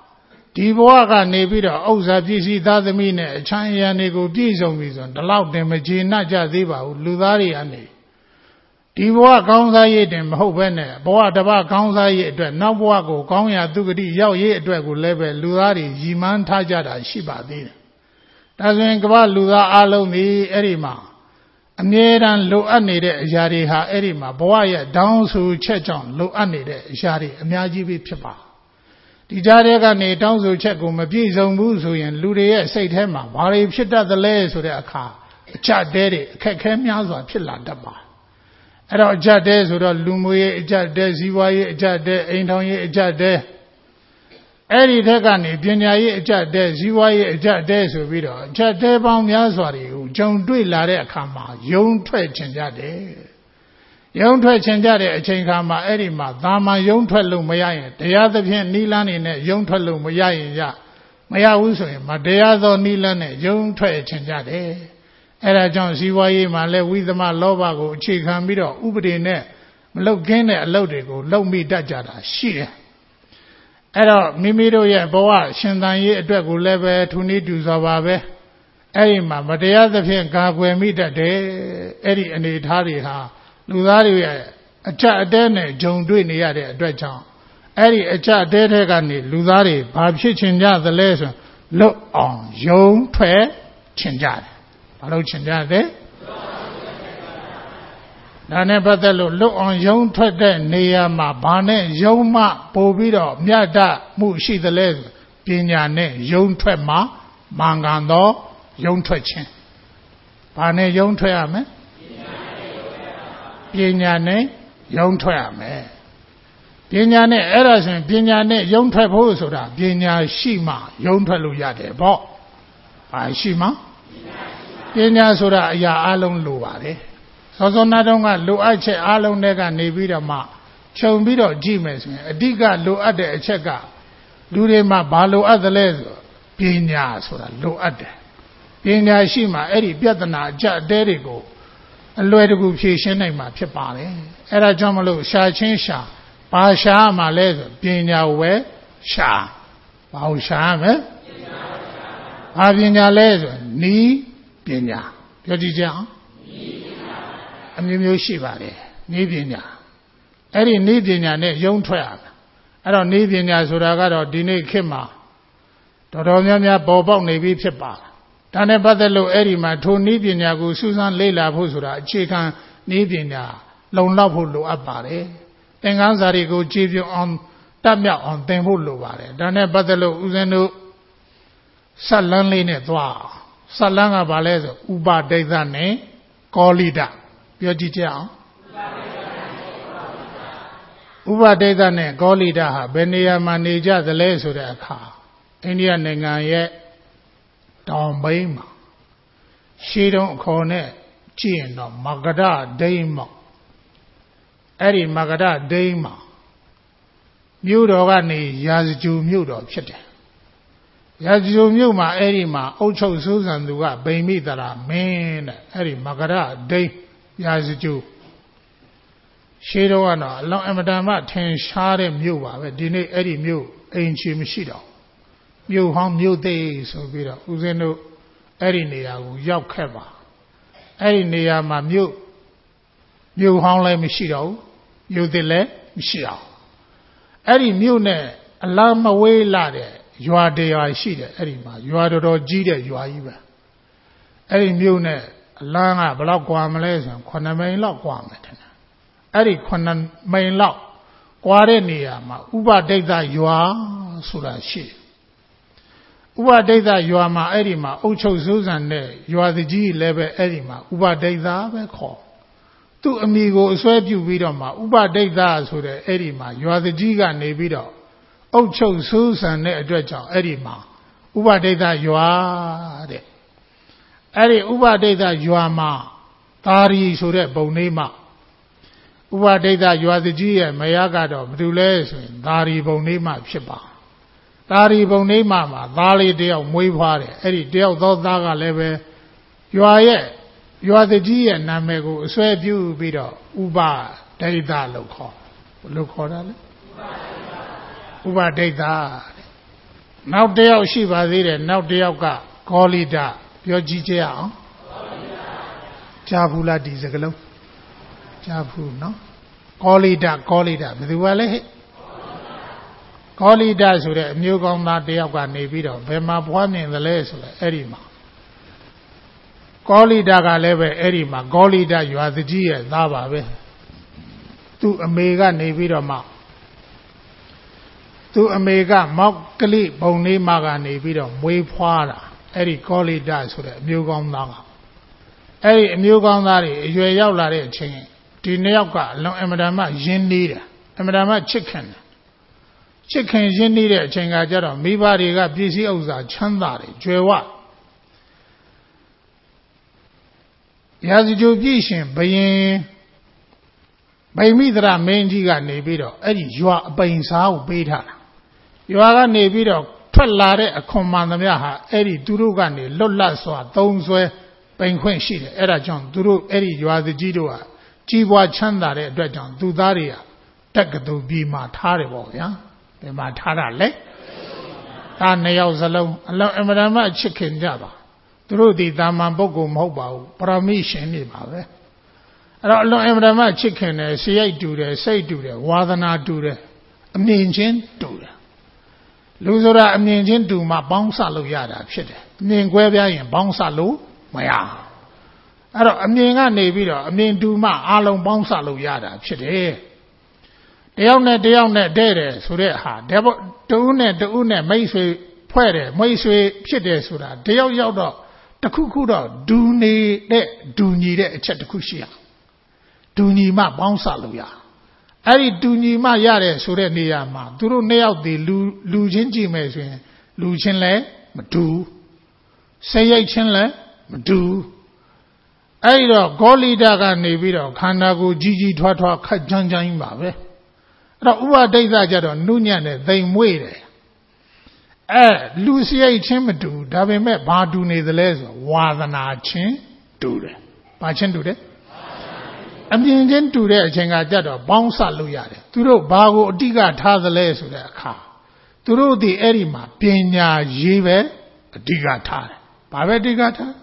ဒီဘဝကနေပြီးတော့ဥစ္စာပစ္စည်းသားသမီးနဲ့အချမ်းအယံတွေကိုပြည့်စုံပြီဆိုရင်ဒီလောက်တင်မကျေနပ်ကြသေးပါဘူးလူသားတွေကနေဒီဘဝကောင်းစားရေးတင်မဟုတ်ဘဲနဲ့ဘဝတစ်ပါးကောင်းစားရေးအတွက်နောက်ဘဝကိုကောင်းရာသူဂတိရောက်ရေးအတွက်ကိုလည်းပဲလူသားတွေရည်မှန်းထားကြတာရှိပါသေးတယ်ဒါဆိုရင်ကမ္ဘာလူသားအလုံးဒီအဲ့ဒီမှာအမြဲတမ်းလိုအပ်နေတဲ့အရာတွေဟာအဲ့ဒီမှာဘဝရဲ့တောင်းဆိုချက်ကြောင့်လိုအပ်နေတဲ့အရာတွေအများကြီးပဲဖြစ်ပါဒီကြားထဲကနေတောင်းဆိုချက်ကိုမပြည့်စုံဘူးဆိုရင်လူတွေရဲ့စိတ်ထဲမှာဘာတွေဖြစ်တတ်သလဲဆိုတဲ့အခါအကြတဲတွေအခက်ခဲများစွာဖြစ်လာတတ်ပါအဲ့တော့အကြတဲဆိုတော့လူမျိုးရေးအကြတဲဇီဝရေးအကြတဲအိမ်ထောင်ရေးအကြတဲအဲ့ဒီထက်ကနေပညာရေးအကြတဲဇီဝရေးအကြတဲဆိုပြီးတော့အကြတဲပေါင်းများစွာတွေကိုကြုံတွေ့လာတဲ့အခါမှာယုံထွက်ချင်ကြတယ်ယုံထွက်ချင်ကြတဲ့အချိန်ခါမှာအဲ့ဒီမှာသာမန်ယုံထွက်လို့မရရင်တရားသဖြင့်နိလန်းနေနဲ့ယုံထွက်လို့မရရင်ရမရဘူးဆိုရင်မတရားသောနိလန်းနဲ့ယုံထွက်ချင်ကြတယ်အဲ့ဒါကြောင့်ဇီဝရေးမှာလဲဝိသမလောဘကိုအခြေခံပြီးတော့ဥပဒေနဲ့မလုတ်ခင်းတဲ့အလုပ်တွေကိုလုပ်မိတတ်ကြတာရှိတယ်အဲ့တော့မိမိတို့ရဲ့ဘဝရှင်သန်ရေးအတွက်ကိုလည်းပဲထုနည်းတူစွာပါပဲအဲ့ဒီမှာမတရားသဖြင့်ကာကွယ်မိတတ်တယ်အဲ့ဒီအနေအထားတွေဟာလူသားတွေရဲ့အကြအတဲနဲ့ဂျုံတွေ့နေရတဲ့အတွက်ကြောင့်အဲ့ဒီအကြအတဲထဲကနေလူသားတွေဘာဖြစ်ချင်ကြသလဲဆိုလွတ်အောင်ယုံထွက်ချင်ကြတယ်ဘာလို့ချင်ကြတယ်ဒါနဲ့ပတ်သက်လို့လွတ်အောင်ယုံထွက်တဲ့နေရာမှာဘာနဲ့ယုံမှပို့ပြီးတော့မြတ်တမှုရှိသလဲပညာနဲ့ယုံထွက်မှာမှန်ကန်သောယုံထွက်ခြင်းဘာနဲ့ယုံထွက်ရမလဲပညာနဲ့ယုံထွက်ရမယ်ပညာနဲ့အဲ့ဒါဆိုရင်ပညာနဲ့ယုံထွက်ဖို့ဆိုတာပညာရှိမှယုံထွက်လို့ရတယ်ပေါ့ဘာရှိမှပညာဆိုတာအရာအလုံးလိုပါတယ်စောစောနာတုန်းကလိုအပ်ချက်အလုံးတွေကနေပြီးတော့မှခြုံပြီးတော့ကြည့်မယ်ဆိုရင်အဓိကလိုအပ်တဲ့အချက်ကလူတွေမှာဘာလိုအပ်သလဲဆိုပညာဆိုတာလိုအပ်တယ်ပညာရှိမှအဲ့ဒီပြဿနာအကြအတဲတွေကိုအလွယ်တကူဖြေရှင်းနိုင်မှာဖြစ်ပါတယ်အဲ့ဒါကြောင့်မလို့ရှာချင်းရှာဘာရှာမှလဲဆိုပညာဝဲရှာဘာလို့ရှာရမလဲဘာပညာလဲဆိုနီးပညာပြောကြည့်ကြအောင်နီးပညာအမျိုးမျိုးရှိပါတယ်နီးပညာအဲ့ဒီနီးပညာနဲ့ယုံထွက်ရမယ်အဲ့တော့နီးပညာဆိုတာကတော့ဒီနေ့ခေတ်မှာတော်တော်များများပေါ်ပေါက်နေပြီဖြစ်ပါဒါနဲ့ပတ်သက်လို့အဲ့ဒီမှာထိုနည်းပညာကိုစူးစမ်းလေ့လာဖို့ဆိုတာအခြေခံနည်းပညာလုံလောက်ဖို့လိုအပ်ပါတယ်သင်္ကန်းစာတွေကိုကြည်ပြုံအောင်တတ်မြောက်အောင်သင်ဖို့လိုပါတယ်ဒါနဲ့ပတ်သက်လို့ဦးဇင်းတို့ဆက်လန်းလေးနဲ့သွားဆက်လန်းကဘာလဲဆိုဥပဒိဋ္ဌနဲ့ကောလိတပြောကြည့်ကြအောင်ဥပဒိဋ္ဌနဲ့ကောလိတဟာဘယ်နေရာမှာနေကြသလဲဆိုတဲ့အခါအိန္ဒိယနိုင်ငံရဲ့တောင်ပိုင်းမှာရှေးတုန်းအခေါ်နဲ့ကြည့်ရင်တော့မဂဓဒိမ်းမောက်အဲ့ဒီမဂဓဒိမ်းမှာမြို့တော်ကနေရာဇဂျူမြို့တော်ဖြစ်တယ်ရာဇဂျူမြို့မှာအဲ့ဒီမှာအုတ်ချုပ်စူးစံသူကဗိမိတရာမင်းတဲ့အဲ့ဒီမဂဓဒိမ်းရာဇဂျူရှေးတုန်းကတော့အလောင်းအမတန်မှထင်ရှားတဲ့မြို့ပါပဲဒီနေ့အဲ့ဒီမြို့အိမ်ချီမရှိတော့မြို့ဟောင်းမြို့သိဆိုပြီးတော့ဦးဇင်းတို့အဲ့ဒီနေရာကိုရောက်ခဲ့ပါအဲ့ဒီနေရာမှာမြို့မြို့ဟောင်းလည်းမရှိတော့ဘူးမြို့သစ်လည်းမရှိအောင်အဲ့ဒီမြို့နဲ့အလားမဝေးလာတဲ့ရွာတရားရှိတယ်အဲ့ဒီမှာရွာတော်တော်ကြီးတဲ့ရွာကြီးပဲအဲ့ဒီမြို့နဲ့အလားကဘယ်လောက်กว่าမလဲဆိုရင်ခုနှစ်မိနစ်လောက်กว่าမယ်ထင်တယ်အဲ့ဒီခုနှစ်မိနစ်လောက်กว่าတဲ့နေရာမှာဥပဒိဋ္ဌရွာဆိုတာရှိတယ်ဥပဒိဋ္ဌရွာမှာအဲ့ဒီမှာအုတ်ချုပ်စူးစံတဲ့ရွာသူကြီးလည်းပဲအဲ့ဒီမှာဥပဒိဋ္ဌပဲခေါ်သူ့အမိကိုအစွဲပြုပြီးတော့မှဥပဒိဋ္ဌဆိုတဲ့အဲ့ဒီမှာရွာသူကြီးကနေပြီးတော့အုတ်ချုပ်စူးစံတဲ့အတွက်ကြောင့်အဲ့ဒီမှာဥပဒိဋ္ဌရွာတဲ့အဲ့ဒီဥပဒိဋ္ဌရွာမှာသာရီဆိုတဲ့ဘုံလေးမှာဥပဒိဋ္ဌရွာသူကြီးရဲ့မယားကတော့ဘာလို့လဲဆိုရင်သာရီဘုံလေးမှာဖြစ်ပါသာရီဘုံလေးမှာမှာသားလေးတယောက်မွေးဖွားတယ်အဲ့ဒီတယောက်သောသားကလည်းပဲရွာရဲ့ရွာသူကြီးရဲ့နာမည်ကိုအစွဲပြုပြီးတော့ဥပဒိဋ္ဌလို့ခေါ်ဘယ်လိုခေါ်တာလဲဥပဒိဋ္ဌနောက်တစ်ယောက်ရှိပါသေးတယ်နောက်တစ်ယောက်ကဂေါလိတပြောကြည့်ကြရအောင်ကြားဘူးလားဒီစကားလုံးကြားဘူးနော်ဂေါလိတဂေါလိတဘယ်သူကလဲဟဲ့ဂေါလိတဆိုတဲ့အမျိုးကောင်းသားတစ်ယောက်ကနေပြီးတော့ဘယ်မှာပွားမြင်သလဲဆိုလဲအဲ့ဒီမှာဂေါလိတကလည်းပဲအဲ့ဒီမှာဂေါလိတရွာသူကြီးရဲ့သားပါပဲသူ့အမေကနေပြီးတော့မှသူ့အမေကမောက်ကလိဘုံလေးမကနေပြီးတော့မွေးဖွားတာအဲ့ဒီဂေါလိတဆိုတဲ့အမျိုးကောင်းသားကအဲ့ဒီအမျိုးကောင်းသားတွေအရွယ်ရောက်လာတဲ့အချိန်ဒီနှစ်ယောက်ကအလွန်အမတန်မှရင်းနှီးတယ်အမတန်မှချစ်ခင်တယ်ချစ်ခင်ရင်းနှီးတဲ့အချိန်ကကျတော့မိဘတွေကပစ္စည်းဥစ္စာချမ်းသာတယ်ကြွယ်ဝရာဇဂိုပြည့်ရှင်ဘယင်ဗိမိသရမင်းကြီးကနေပြီးတော့အဲ့ဒီရွာအပိန်စားကိုပေးထားတာရွာကနေပြီးတော့ထွက်လာတဲ့အခွန်မှန်သမျှဟာအဲ့ဒီသူတို့ကနေလွတ်လပ်စွာသုံးဆွဲပိန်ခွင့်ရှိတယ်အဲ့ဒါကြောင့်သူတို့အဲ့ဒီရွာသူကြီးတို့ဟာကြီးပွားချမ်းသာတဲ့အတွက်ကြောင့်သူသားတွေကတက္ကသိုလ်ပြည်မှာထားတယ်ပေါ့ဗျာဘယ်မှာထားတာလဲဒါနှစ်ယောက်စလုံးအလုံးအမရမချစ်ခင်ကြပါသူတို့ဒီတာမန်ပုဂ္ဂိုလ်မဟုတ်ပါဘူးပရမိရှင်နေပါပဲအဲ့တော့အလုံးအမရမချစ်ခင်တယ်စိတ်တူတယ်စိတ်တူတယ်ဝါသနာတူတယ်အမြင်ချင်းတူတယ်လူဆိုတာအမြင်ချင်းတူမှပေါင်းစလို့ရတာဖြစ်တယ်အမြင်ကွဲပြားရင်ပေါင်းစလို့မရအဲ့တော့အမြင်ကနေပြီးတော့အမြင်တူမှအလုံးပေါင်းစလို့ရတာဖြစ်တယ်တယောက်နဲ့တယောက်နဲ့တဲ့တယ်ဆိုတဲ့ဟာတဦးနဲ့တဦးနဲ့မိတ်ဆွေဖွဲ့တယ်မိတ်ဆွေဖြစ်တယ်ဆိုတာတယောက်ရောက်တော့တခုခုတော့ဒူနေတဲ့ဒူညီတဲ့အချက်တစ်ခုရှိရဒူညီမှပေါင်းစလို့ရအဲ့ဒီဒူညီမှရတဲ့ဆိုတဲ့နေရာမှာသူတို့နှစ်ယောက်တည်လူလူချင်းကြည့်မယ်ဆိုရင်လူချင်းလည်းမတူစိတ်ရိတ်ချင်းလည်းမတူအဲ့ဒီတော့ဂေါလိတကနေပြီးတော့ခန္ဓာကိုယ်ကြီးကြီးထွားထွားခက်ကြမ်းကြမ်းပါပဲအဲ့တော့ဥပဒိဋ္ဌကြတော့နှုညံ့နဲ့သိမ်မွေ့တယ်အဲလူစရိတ်ချင်းမတူဒါပေမဲ့ဘာတူနေသလဲဆိုဝါသနာချင်းတူတယ်ဘာချင်းတူတယ်အမြင်ချင်းတူတဲ့အချိန်ကကြတော့ပေါင်းစလို့ရတယ်သူတို့ဘာကိုအတိကထားသလဲဆိုတဲ့အခါသူတို့ဒီအဲ့ဒီမှာပညာရေးပဲအတိကထားတယ်ဘာပဲအတိကထား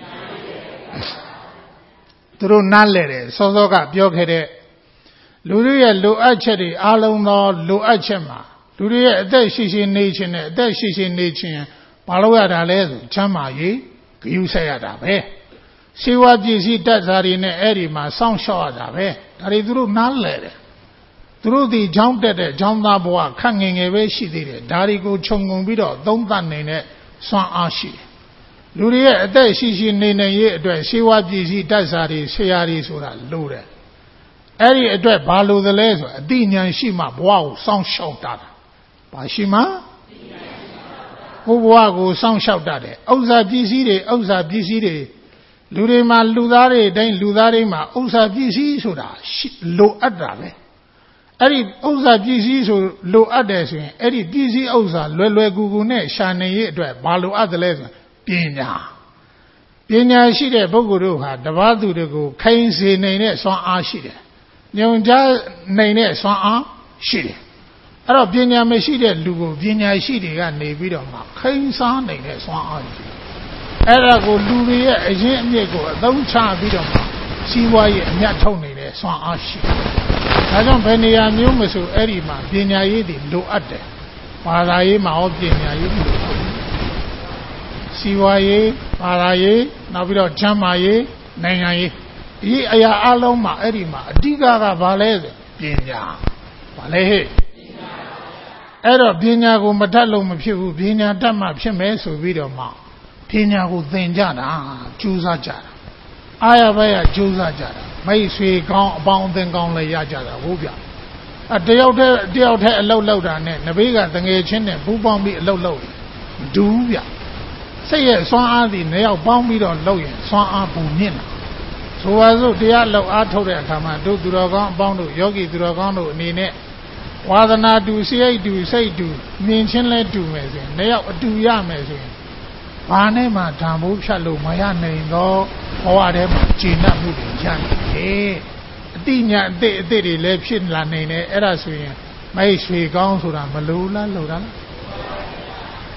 သူတို့နားလဲတယ်စောစောကပြောခဲ့တဲ့လူတွေရဲ့လိုအပ်ချက်တွေအလုံးသောလိုအပ်ချက်မှာလူတွေရဲ့အသက်ရှိရှိနေခြင်းနဲ့အသက်ရှိရှိနေခြင်းဘာလို့ရတာလဲဆိုချမ်းသာရေးဂရုစိုက်ရတာပဲစေဝါပစ္စည်းတက်စားတွေနဲ့အဲ့ဒီမှာစောင့်ရှောက်ရတာပဲဒါတွေသူတို့နားလဲတယ်သူတို့ဒီချောင်းတက်တဲ့ချောင်းသားဘဝခက်ငယ်ငယ်ပဲရှိသေးတယ်ဒါတွေကိုခြုံငုံပြီးတော့သုံးသပ်နေတဲ့စွမ်းအားရှိတယ်လူတွေရဲ့အသက်ရှိရှိနေနေရေးအတွက်စေဝါပစ္စည်းတက်စားတွေဆရာတွေဆိုတာလိုတယ်အဲ့ဒီအတွက်ဘာလို့သလဲဆိုအတိညာရှိမှဘဝကိုစောင့်ရှောက်တာဘာရှိမှကိုဘဝကိုစောင့်ရှောက်တတ်တယ်ဥစ္စာပစ္စည်းတွေဥစ္စာပစ္စည်းတွေလူတွေမှာလူသားတွေတိုင်းလူသားတွေမှာဥစ္စာပစ္စည်းဆိုတာလိုအပ်တာပဲအဲ့ဒီဥစ္စာပစ္စည်းဆိုလိုအပ်တယ်ဆိုရင်အဲ့ဒီပစ္စည်းဥစ္စာလွယ်လွယ်ကူကူနဲ့ရှာနေရအတွက်ဘာလိုအပ်တယ်လဲဆိုပညာပညာရှိတဲ့ပုဂ္ဂိုလ်တို့ဟာတပါးသူတွေကိုခိုင်းစေနေတဲ့စွမ်းအားရှိတယ်ညွန်ကြားနိုင်တဲ့စွမ်းအားရှိတယ်အဲ့တော့ပညာမရှိတဲ့လူကိုပညာရှိတွေကနေပြီးတော့မှခိန်းစားနေတဲ့စွမ်းအားကြီးအဲ့ဒါကိုလူတွေရဲ့အရင်အမြစ်ကိုအသုံးချပြီးတော့မှစီးပွားရေးအမြတ်ထုတ်နေတဲ့စွမ်းအားရှိဒါကြောင့်ဘယ်နေရာမျိုးမဆိုအဲ့ဒီမှာပညာရေးတွေလိုအပ်တယ်ဘာသာရေးမှာရောပညာရေးလိုအပ်တယ်စီးပွားရေးဘာသာရေးနောက်ပြီးတော့ချမ်းသာရေးနိုင်ငံရေးဒီအရာအလုံးမှာအဲ့ဒီမှာအဓိကကဘာလဲဆိုပညာဘာလဲဟဲ့အဲ့တော့ပညာကိုမတတ်လို့မဖြစ်ဘူးပညာတတ်မှဖြစ်မယ်ဆိုပြီးတော့မှပညာကိုသင်ကြတာကြိုးစားကြတာအားရပါရကြိုးစားကြတာမိတ်ဆွေကောင်းအပေါင်းအသင်းကောင်းလည်းရကြတာဟုတ်ဗျအတယောက်တည်းတယောက်တည်းအလုပ်လုပ်တာနဲ့နဘေးကတငယ်ချင်းနဲ့ပူးပေါင်းပြီးအလုပ်လုပ်တယ်မတူဘူးဗျစိတ်ရဲ့စွမ်းအားတွေနှစ်ယောက်ပေါင်းပြီးတော့လုပ်ရင်စွမ်းအားပူမြင့်လာဆိုပါစို့တရားလောက်အားထုတ်တဲ့အခါမှာတို့သူတော်ကောင်းအပေါင်းတို့ယောဂီသူတော်ကောင်းတို့အနေနဲ့ဝါသနာတူစိတ်တူစိတ်တူမြင်ချင်းလဲတူမယ်ဆိုရင်နှစ်ယောက်အတူရမယ်ဆိုရင်ဘာနဲ့မှဓမ္မိုးဖြတ်လို့မရနိုင်တော့ဘဝထဲမှာကျင့်တတ်မှုတွေရနိုင်တယ်အတိညာအတိအတိတွေလည်းဖြစ်လာနိုင်တယ်အဲ့ဒါဆိုရင်မိတ်ဆွေကောင်းဆိုတာမလိုလားလို့လား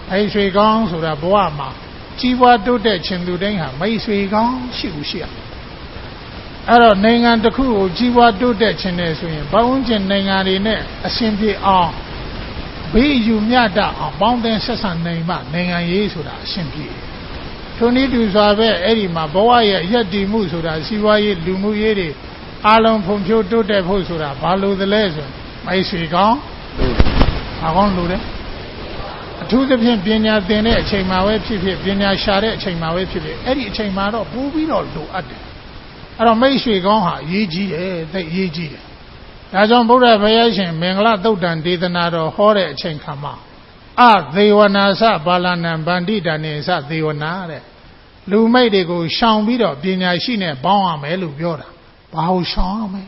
မိတ်ဆွေကောင်းဆိုတာဘဝမှာကြီးပွားတိုးတက်ခြင်းသူတိုင်းဟာမိတ်ဆွေကောင်းရှိဘူးရှိရအဲ့တော့နိုင်ငံတစ်ခုကိုကြီးပွားတိုးတက်ခြင်းနဲ့ဆိုရင်ပတ်ဝန်းကျင်နိုင်ငံတွေနဲ့အဆင်ပြေအောင်ဘေးယူမြတ်အောင်ပေါင်းသင်းဆက်ဆံနိုင်မှနိုင်ငံရေးဆိုတာအဆင်ပြေထိုနည်းတူစွာပဲအဲ့ဒီမှာဘဝရဲ့ယက်တည်မှုဆိုတာစီးပွားရေးလူမှုရေးတွေအားလုံးဖွံ့ဖြိုးတိုးတက်ဖို့ဆိုတာဘာလို့သလဲဆိုမိတ်ဆွေကောင်းဘာကောင်းလို့လဲအထူးသဖြင့်ပညာသင်တဲ့အချိန်မှာပဲဖြစ်ဖြစ်ပညာရှာတဲ့အချိန်မှာပဲဖြစ်ဖြစ်အဲ့ဒီအချိန်မှာတော့ပိုးပြီးတော့လိုအပ်တယ်အဲ့တော့မိတ်ဆွေကောင်းဟာအရေးကြီးတယ်သိအရေးကြီးတယ်ဒါကြောင့်ဗုဒ္ဓဘုရားရှင်မင်္ဂလာသုတ်တံဒေသနာတော်ဟောတဲ့အချိန်ခါမှာအသေဝနာစဘာလနံဗန္တိတန်နေစသေဝနာတဲ့လူမိတ်တွေကိုရှောင်ပြီးတော့ပညာရှိနဲ့ပေါင်းရမယ်လို့ပြောတာဘာလို့ရှောင်ရမလဲ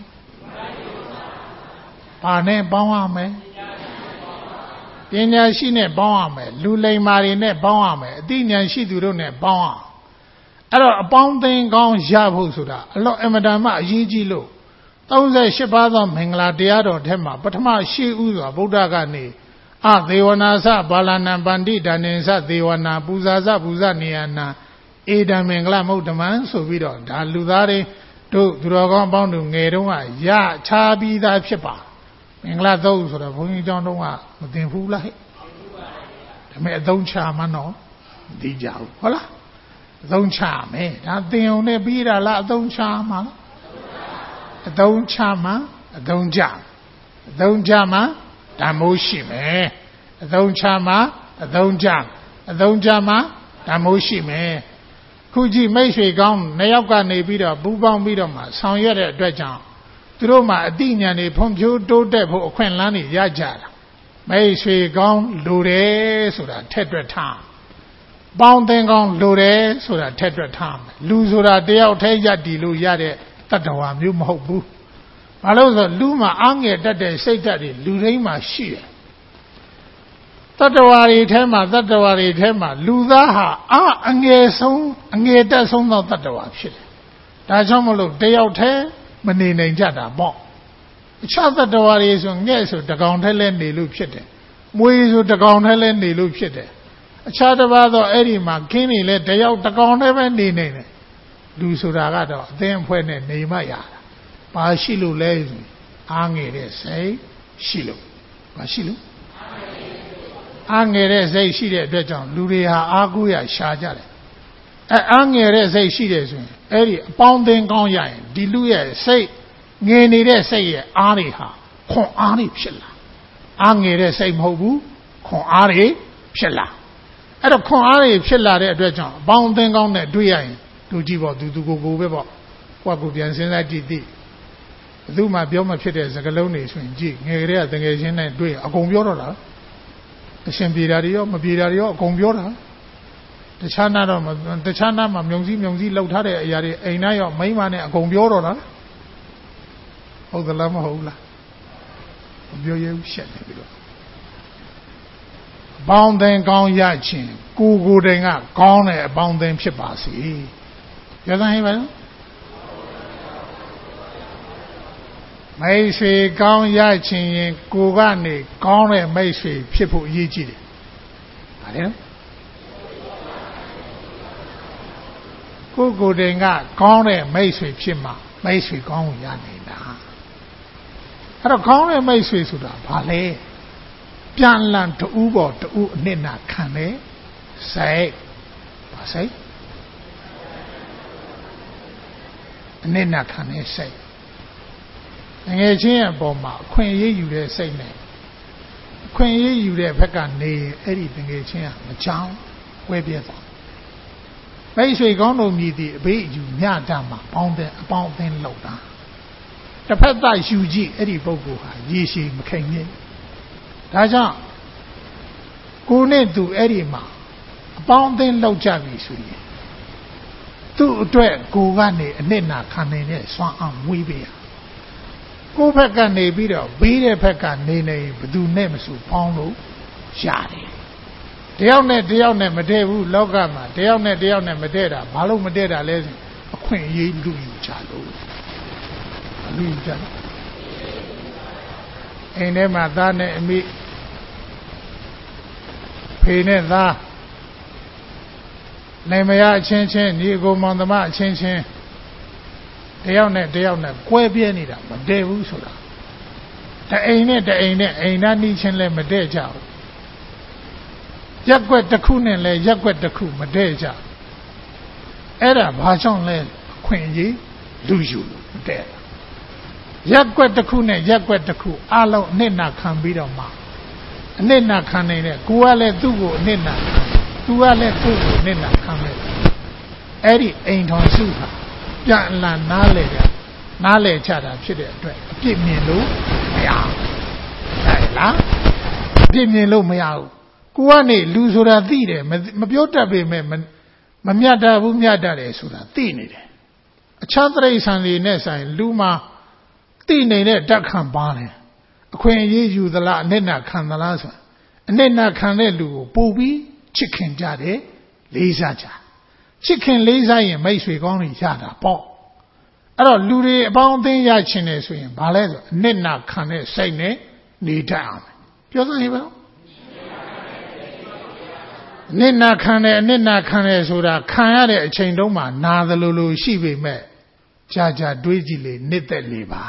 ဘာနဲ့ပေါင်းရမလဲပညာရှိနဲ့ပေါင်းရမယ်လူလိမ္မာတွေနဲ့ပေါင်းရမယ်အသိဉာဏ်ရှိသူတို့နဲ့ပေါင်းရအဲ့တော့အပေါင်းအသင်းကောင်းရဖို့ဆိုတာအလောအမတန်မှအရေးကြီးလို့သုံးဆယ်ရှစ်ပါးသောမင်္ဂလာတရားတော်ထဲမှာပထမရှိဥစွာဗုဒ္ဓကနေအသေဝနာစဘာလနံပန္တိတန်နေစသေဝနာပူဇာစပူဇနေယနာဧတံမင်္ဂလမုဒ္ဓမံဆိုပြီးတော့ဒါလူသားတွေတို့သူတော်ကောင်းအပေါင်းတို့ငယ်တုန်းကရချာပြီးသားဖြစ်ပါမင်္ဂလာသုတ်ဆိုတော့ဘုန်းကြီးကျောင်းတုန်းကမသိဘူးလားဟဲ့ဒါပေမဲ့အသုံးချမှတော့မသိကြဘူးဟုတ်လားအသုံးချမယ်ဒါသင်ုံနဲ့ပြီးတာလားအသုံးချမှာလားအသုံးချမှအသုံးကြအသုံးကြမှဓမ္မိုးရှိမယ်အသုံးချမှအသုံးကြအသုံးကြမှဓမ္မိုးရှိမယ်ခုကြည့်မိတ်ဆွေကောင်းနှစ်ယောက်ကနေပြီးတော့ပူးပေါင်းပြီးတော့မှဆောင်ရွက်တဲ့အတွက်ကြောင့်သူတို့မှအတိညာဉ်တွေဖွံ့ဖြိုးတိုးတက်ဖို့အခွင့်အလမ်းတွေရကြတာမိတ်ဆွေကောင်းလိုတယ်ဆိုတာထက်တွက်ထားပေါင်းသင်းကောင်းလိုတယ်ဆိုတာထက်တွက်ထားမယ်လူဆိုတာတယောက်တည်းယက်တည်လို့ရတဲ့တတ္တဝါမျိုးမဟုတ်ဘူးဘာလို့ဆိုလူမှာအားငယ်တတ်တဲ့စိတ်ဓာတ်တွေလူတိုင်းမှာရှိတယ်တတ္တဝါတွေထဲမှာတတ္တဝါတွေထဲမှာလူသားဟာအာအငယ်ဆုံးအငယ်တက်ဆုံးသောတတ္တဝါဖြစ်တယ်ဒါကြောင့်မလို့တယောက်တည်းမနေနိုင်ကြတာပေါ့အခြားတတ္တဝါတွေဆိုငှဲ့ဆိုတကောင်ထဲလဲနေလို့ဖြစ်တယ်မွေဆိုတကောင်ထဲလဲနေလို့ဖြစ်တယ်အခြားတစ်ပါးတော့အဲ့ဒီမှာခင်းနေလဲတယောက်တကောင်ထဲပဲနေနေတယ်လူဆိုတာကတော့အသင်းအဖွဲ့နဲ့နေမှရတာဘာရှိလို့လဲဆိုအားငယ်တဲ့စိတ်ရှိလို့ဘာရှိလို့အားငယ်တဲ့စိတ်ရှိတဲ့အတွက်ကြောင့်လူတွေဟာအားကိုးရရှားကြတယ်အဲအားငယ်တဲ့စိတ်ရှိတယ်ဆိုရင်အဲ့ဒီအပေါင်းအသင်းကောင်းရရင်ဒီလူရဲ့စိတ်ငယ်နေတဲ့စိတ်ရဲ့အားတွေဟာခွန်အားတွေဖြစ်လာအားငယ်တဲ့စိတ်မဟုတ်ဘူးခွန်အားတွေဖြစ်လာအဲ့တော့ခွန်အားတွေဖြစ်လာတဲ့အတွက်ကြောင့်အပေါင်းအသင်းကောင်းနဲ့တွေ့ရရင်သူကြည့်ပေါ့သူသူကိုကိုပဲပေါ့ကိုယ့်ကိုပြန်စဉ်းစားကြည့်သိဘယ်သူမှပြောမဖြစ်တဲ့စကားလုံးတွေဆိုရင်ကြည့်ငယ်ကလေးကတငယ်ချင်းနဲ့တွေ့အကုန်ပြောတော့တာအရှင်ပြေတာတွေရောမပြေတာတွေရောအကုန်ပြောတာတခြားနာတော့တခြားနာမှာမြုံစည်းမြုံစည်းလှုပ်ထားတဲ့အရာတွေအိမ်သားရောမိန်းမနဲ့အကုန်ပြောတော့တာဟုတ်သလားမဟုတ်လားမပြောရဘူးရှက်နေပြီတော့အပေါင်းအသင်းကောင်းရခြင်းကိုကိုယ်တိုင်ကကောင်းတဲ့အပေါင်းအသင်းဖြစ်ပါစေပြောသမ်းဟဲ့ပါလားမိတ်ဆွေကောင်းရခြင်းရင်ကိုကနေကောင်းတဲ့မိတ်ဆွေဖြစ်ဖို့အရေးကြီးတယ်။ဟာလေကိုကိုယ်တိုင်ကကောင်းတဲ့မိတ်ဆွေဖြစ်မှမိတ်ဆွေကောင်းကိုရနေတာ။အဲ့တော့ကောင်းတဲ့မိတ်ဆွေဆိုတာဘာလဲ။ပြန်လန်တူပေါ်တူအနှစ်နာခံတယ်စိတ်ဘာစိတ်အနှစ်နာခံတဲ့စိတ်ငယ်ချင်းရဲ့အပေါ်မှာအခွင့်အရေးယူတဲ့စိတ်နဲ့အခွင့်အရေးယူတဲ့ဘက်ကနေအဲ့ဒီငယ်ချင်းကမချောင်းဝဲပြဲသွားမိတ်ဆွေကောင်းတို့မြည်သည့်အဘေးအယူညတာမှာပေါင်းတဲ့အပေါင်းအသင်းလောက်တာတစ်ဖက်သားယူကြည့်အဲ့ဒီပုဂ္ဂိုလ်ဟာရေရှည်မခိန်နေဒါကြောင့်ကိုနဲ့သူအဲ့ဒီမှာအပေါင်းအသင်းလောက်ကြပြီဆိုရင်သူ့အတွက်ကိုကနေအနစ်နာခံနေတဲ့စွမ်းအားမွေးပေးရကိုယ့်ဘက်ကနေပြီးတော့ဘေးတဲ့ဘက်ကနေနေဘယ်သူနဲ့မဆိုပေါင်းလို့ရတယ်တယောက်နဲ့တယောက်နဲ့မတည့်ဘူးလောကမှာတယောက်နဲ့တယောက်နဲ့မတည့်တာဘာလို့မတည့်တာလဲဆိုအခွင့်အရေးလူယူချလို့လူယူချအိမ်ထဲမှာသားနဲ့အမိဖေနဲ့သားနိုင်မရအချင်းချင်းညီကိုမောင်သမားအချင်းချင်းတယောက်နဲ့တယောက်နဲ့ကွဲပြဲနေတာမတည့်ဘူးဆိုတာတအိမ်နဲ့တအိမ်နဲ့အိမ်သားနှီးချင်းလည်းမတည့်ကြဘူးရက်ွက်တစ်ခုနဲ့လည်းရက်ွက်တစ်ခုမတည့်ကြအဲ့ဒါဘာကြောင့်လဲအခွင့်အရေးလူယူမတည့်ရက်ွက်တစ်ခုနဲ့ရက်ွက်တစ်ခုအလုံးအနစ်နာခံပြီးတော့မှအနစ်နာခံနေတဲ့ကိုကလည်းသူ့ကိုအနစ်နာခံသူကလည်းကိုယ့်ကိုအနစ်နာခံတယ်အဲ့ဒီအိမ်တော်စုဟာပြန်လာနားလေကြနားလေချတာဖြစ်တဲ့အတွက်အပြစ်မြင်လို့မရဘူးဟုတ်လားအပြစ်မြင်လို့မရဘူးကိုကနေလူဆိုတာသိတယ်မပြောတတ်ပေမဲ့မမြတ်တာဘူးမြတ်တာတယ်ဆိုတာသိနေတယ်အခြားတိရစ္ဆာန်တွေနဲ့ဆိုင်လူမှာသိနေတဲ့ဓာတ်ခံပါတယ်အခွင့်အရေးယူသလားအနစ်နာခံသလားဆိုတာအနစ်နာခံတဲ့လူကိုပို့ပြီးချစ်ခင်ကြတယ်လေးစားကြချစ်ခင်လေးစားရင်မိတ်ဆွေကောင်းတွေရတာပေါ့အဲ့တော့လူတွေအပေါင်းအသင်းရချင်တယ်ဆိုရင်ဘာလဲဆိုအနစ်နာခံတဲ့စိတ်နဲ့နေတတ်အောင်ပြောစမ်းရပါဦးအနစ်နာခံတယ်အနစ်နာခံတယ်ဆိုတာခံရတဲ့အချိန်တုန်းမှာနာသလိုလိုရှိပေမဲ့ကြာကြာတွေးကြည့်လေနှစ်သက်လေပါ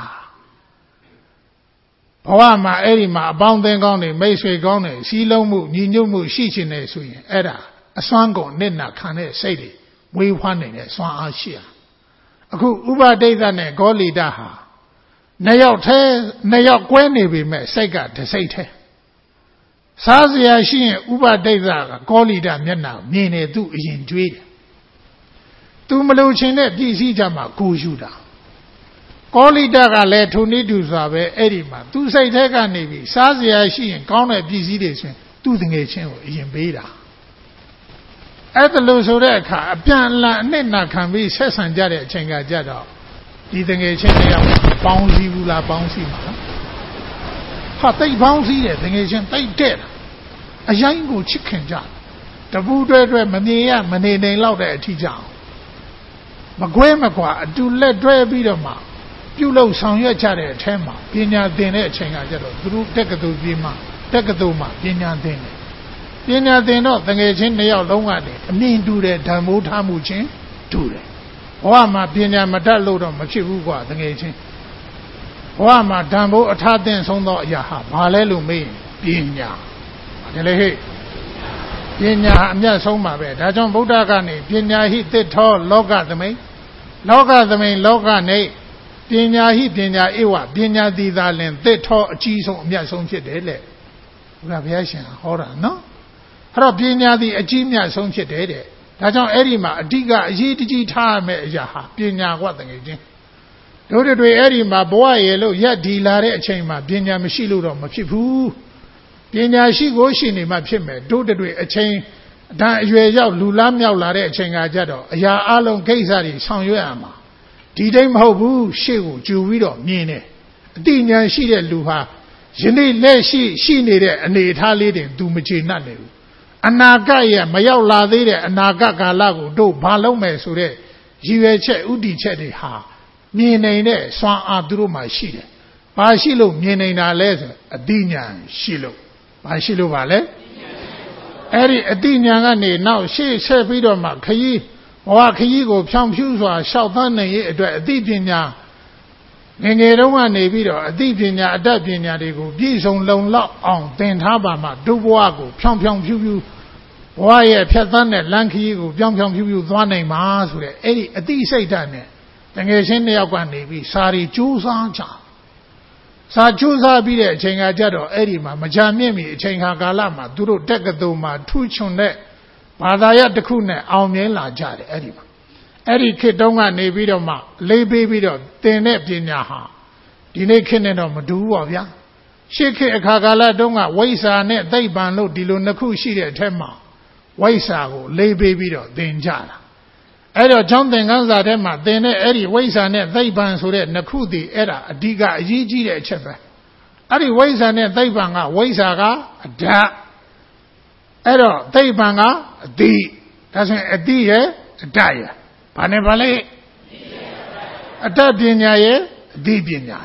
ဘဝမှာအဲ့ဒီမှာအပေါင်းအသင်းကောင်းတွေမိတ်ဆွေကောင်းတွေစီးလုံးမှုညီညွတ်မှုရှိချင်တယ်ဆိုရင်အဲ့ဒါအစွမ်းကုန်နစ်နာခံတဲ့စိတ်တွေဝေးဖွားနေတဲ့စွမ်းအားရှိရအခုဥပဒိဋ္ဌနဲ့ဂေါလိတဟာနှစ်ယောက်တည်းနှစ်ယောက်ကွဲနေပေမဲ့စိတ်ကတစ်စိတ်တည်းစားစရာရှိရင်ဥပဒိဋ္ဌကဂေါလိတမျက်နှာမြင်နေသူအရင်ကြွေးတယ်သူမလို့ချင်းတဲ့ပြည်စည်းကြမှာကိုယူတာကောလိတကလည်းထုံနေတူစွာပဲအဲ့ဒီမှာသူစိတ်ထဲကနေပြီးစားစရာရှိရင်ကောင်းတဲ့ပြည်စည်းတွေဆိုရင်သူ့တငယ်ချင်းကိုအရင်ပေးတာအဲ့ဒါလို့ဆိုတဲ့အခါအပြန်အလှန်အနစ်နာခံပြီးဆက်ဆံကြတဲ့အချိန်ကကြတော့ဒီတငယ်ချင်းတွေရောက်ပေါင်းစည်းဘူးလားပေါင်းစည်းမှာလားဟာတိတ်ပေါင်းစည်းတယ်တငယ်ချင်းတိတ်တဲ့အရင်ကိုချစ်ခင်ကြတပူးတွဲတွဲမမြင်ရမနေနိုင်တော့တဲ့အထီးကြောင်မကွဲမကွာအတူလက်တွဲပြီးတော့မှပြုလုပ်ဆောင်ရွက်ကြတဲ့အထဲမှာပညာသင်တဲ့အချိန်ကကြတော့သူတို့တက္ကသိုလ်ပြည်မှာတက္ကသိုလ်မှာပညာသင်တယ်ပညာသင်တော့တငယ်ချင်းနှစ်ယောက်လုံးကနေအမြင်တူတဲ့ဓမ္မိုးထားမှုချင်းတူတယ်ဘဝမှာပညာမတတ်လို့တော့မဖြစ်ဘူးကွာတငယ်ချင်းဘဝမှာဓမ္မိုးအထာသင်ဆုံးသောအရာဟာဘာလဲလို့မေးရင်ပညာဒါလည်းဟဲ့ပညာအမြတ်ဆုံးပါပဲဒါကြောင့်ဗုဒ္ဓကနေပညာဟိသစ္ထောလောကသမိန်လောကသမိန်လောကနေပညာဟိပညာဧဝပညာတိသာလင်သစ္ထောအကြီးဆုံးအမြတ်ဆုံးဖြစ်တယ်လေဘုရားဘုရားရှင်ဟောတာနော်အဲ့တော့ပညာတိအကြီးမြတ်ဆုံးဖြစ်တယ်တဲ့ဒါကြောင့်အဲ့ဒီမှာအဓိကအရေးတကြီးထားရမယ့်အရာဟာပညာကွတကယ်ချင်းတို့တွေအဲ့ဒီမှာဘဝရေလို့ရက်ဒီလာတဲ့အချိန်မှာပညာမရှိလို့တော့မဖြစ်ဘူးပညာရှိကိုရှိနေမှဖြစ်မယ်တို့တွေအချိန်ဒါအရွယ်ရောက်လူလားမြောက်လာတဲ့အချိန်ကကြတော့အရာအလုံးကိစ္စတွေဆောင်ရွက်ရမှာဒီတိုင်းမဟုတ်ဘူးရှေ့ကိုကြူပြီးတော့မြင်တယ်အတိညာရှိတဲ့လူဟာယနေ့လက်ရှိရှိနေတဲ့အနေအထားလေးတွေသူမချေနှံ့နေဘူးအနာဂတ်ရဲ့မရောက်လာသေးတဲ့အနာဂတ်ကာလကိုတို့ဘာလုပ်မယ်ဆိုတဲ့ရည်ရွယ်ချက်ဥတီချက်တွေဟာမြင်နေတဲ့စွမ်းအားသူတို့မှရှိတယ်ဘာရှိလို့မြင်နေတာလဲဆိုအတိညာရှိလို့ဘာရှိလို့ပါလဲအဲ့ဒီအတိညာကနေနောက်ရှေ့ဆက်ပြီးတော့မှခရီးဘဝခရီးကိုဖြောင်းဖြူးစွာရှောက်သန်းနေရဲ့အတွက်အသိပညာငငယ်တုန်းကနေပြီးတော့အသိပညာအတတ်ပညာတွေကိုပြည့်စုံလုံလောက်အောင်သင်ထားပါမှဒုဘဝကိုဖြောင်းဖြောင်းဖြူးဖြူးဘဝရဲ့ဖြတ်သန်းတဲ့လမ်းခရီးကိုဖြောင်းဖြောင်းဖြူးဖြူးသွားနိုင်မှာဆိုတဲ့အဲ့ဒီအသိစိတ်ဓာတ်နဲ့တငယ်ချင်းတစ်ယောက်ကနေပြီးစာရီကြိုးစားကြစာကြိုးစားပြီးတဲ့အချိန်ကကြတော့အဲ့ဒီမှာမကြာမြင့်မီအချိန်ခါကာလမှာသူတို့တက္ကသိုလ်မှာထူးချွန်တဲ့ဘာသာရပ်တစ်ခုနဲ့အောင်မြင်လာကြတယ်အဲ့ဒီမှာအဲ့ဒီခေတ်တုန်းကနေပြီးတော့မှလေးပေးပြီးတော့သင်တဲ့ပညာဟာဒီနေ့ခေတ်နဲ့တော့မတူဘူးပေါ့ဗျာရှေ့ခေတ်အခါကာလတုန်းကဝိဇ္ဇာနဲ့သိပ္ပံလို့ဒီလိုနှစ်ခုရှိတဲ့အထက်မှာဝိဇ္ဇာကိုလေးပေးပြီးတော့သင်ကြတာအဲ့တော့ကျောင်းသင်ခန်းစာထဲမှာသင်တဲ့အဲ့ဒီဝိဇ္ဇာနဲ့သိပ္ပံဆိုတဲ့နှစ်ခုတည်းအဲ့ဒါအဓိကအရေးကြီးတဲ့အချက်ပဲအဲ့ဒီဝိဇ္ဇာနဲ့သိပ္ပံကဝိဇ္ဇာကအဓာတ်အဲ့တော့သိပ္ပံကအတိဒါဆိုရင်အတိရဲ့အတတ်ရဲ့ဘာနဲ့ဘာလဲအတတ်ပညာရဲ့အတိပညာရဲ့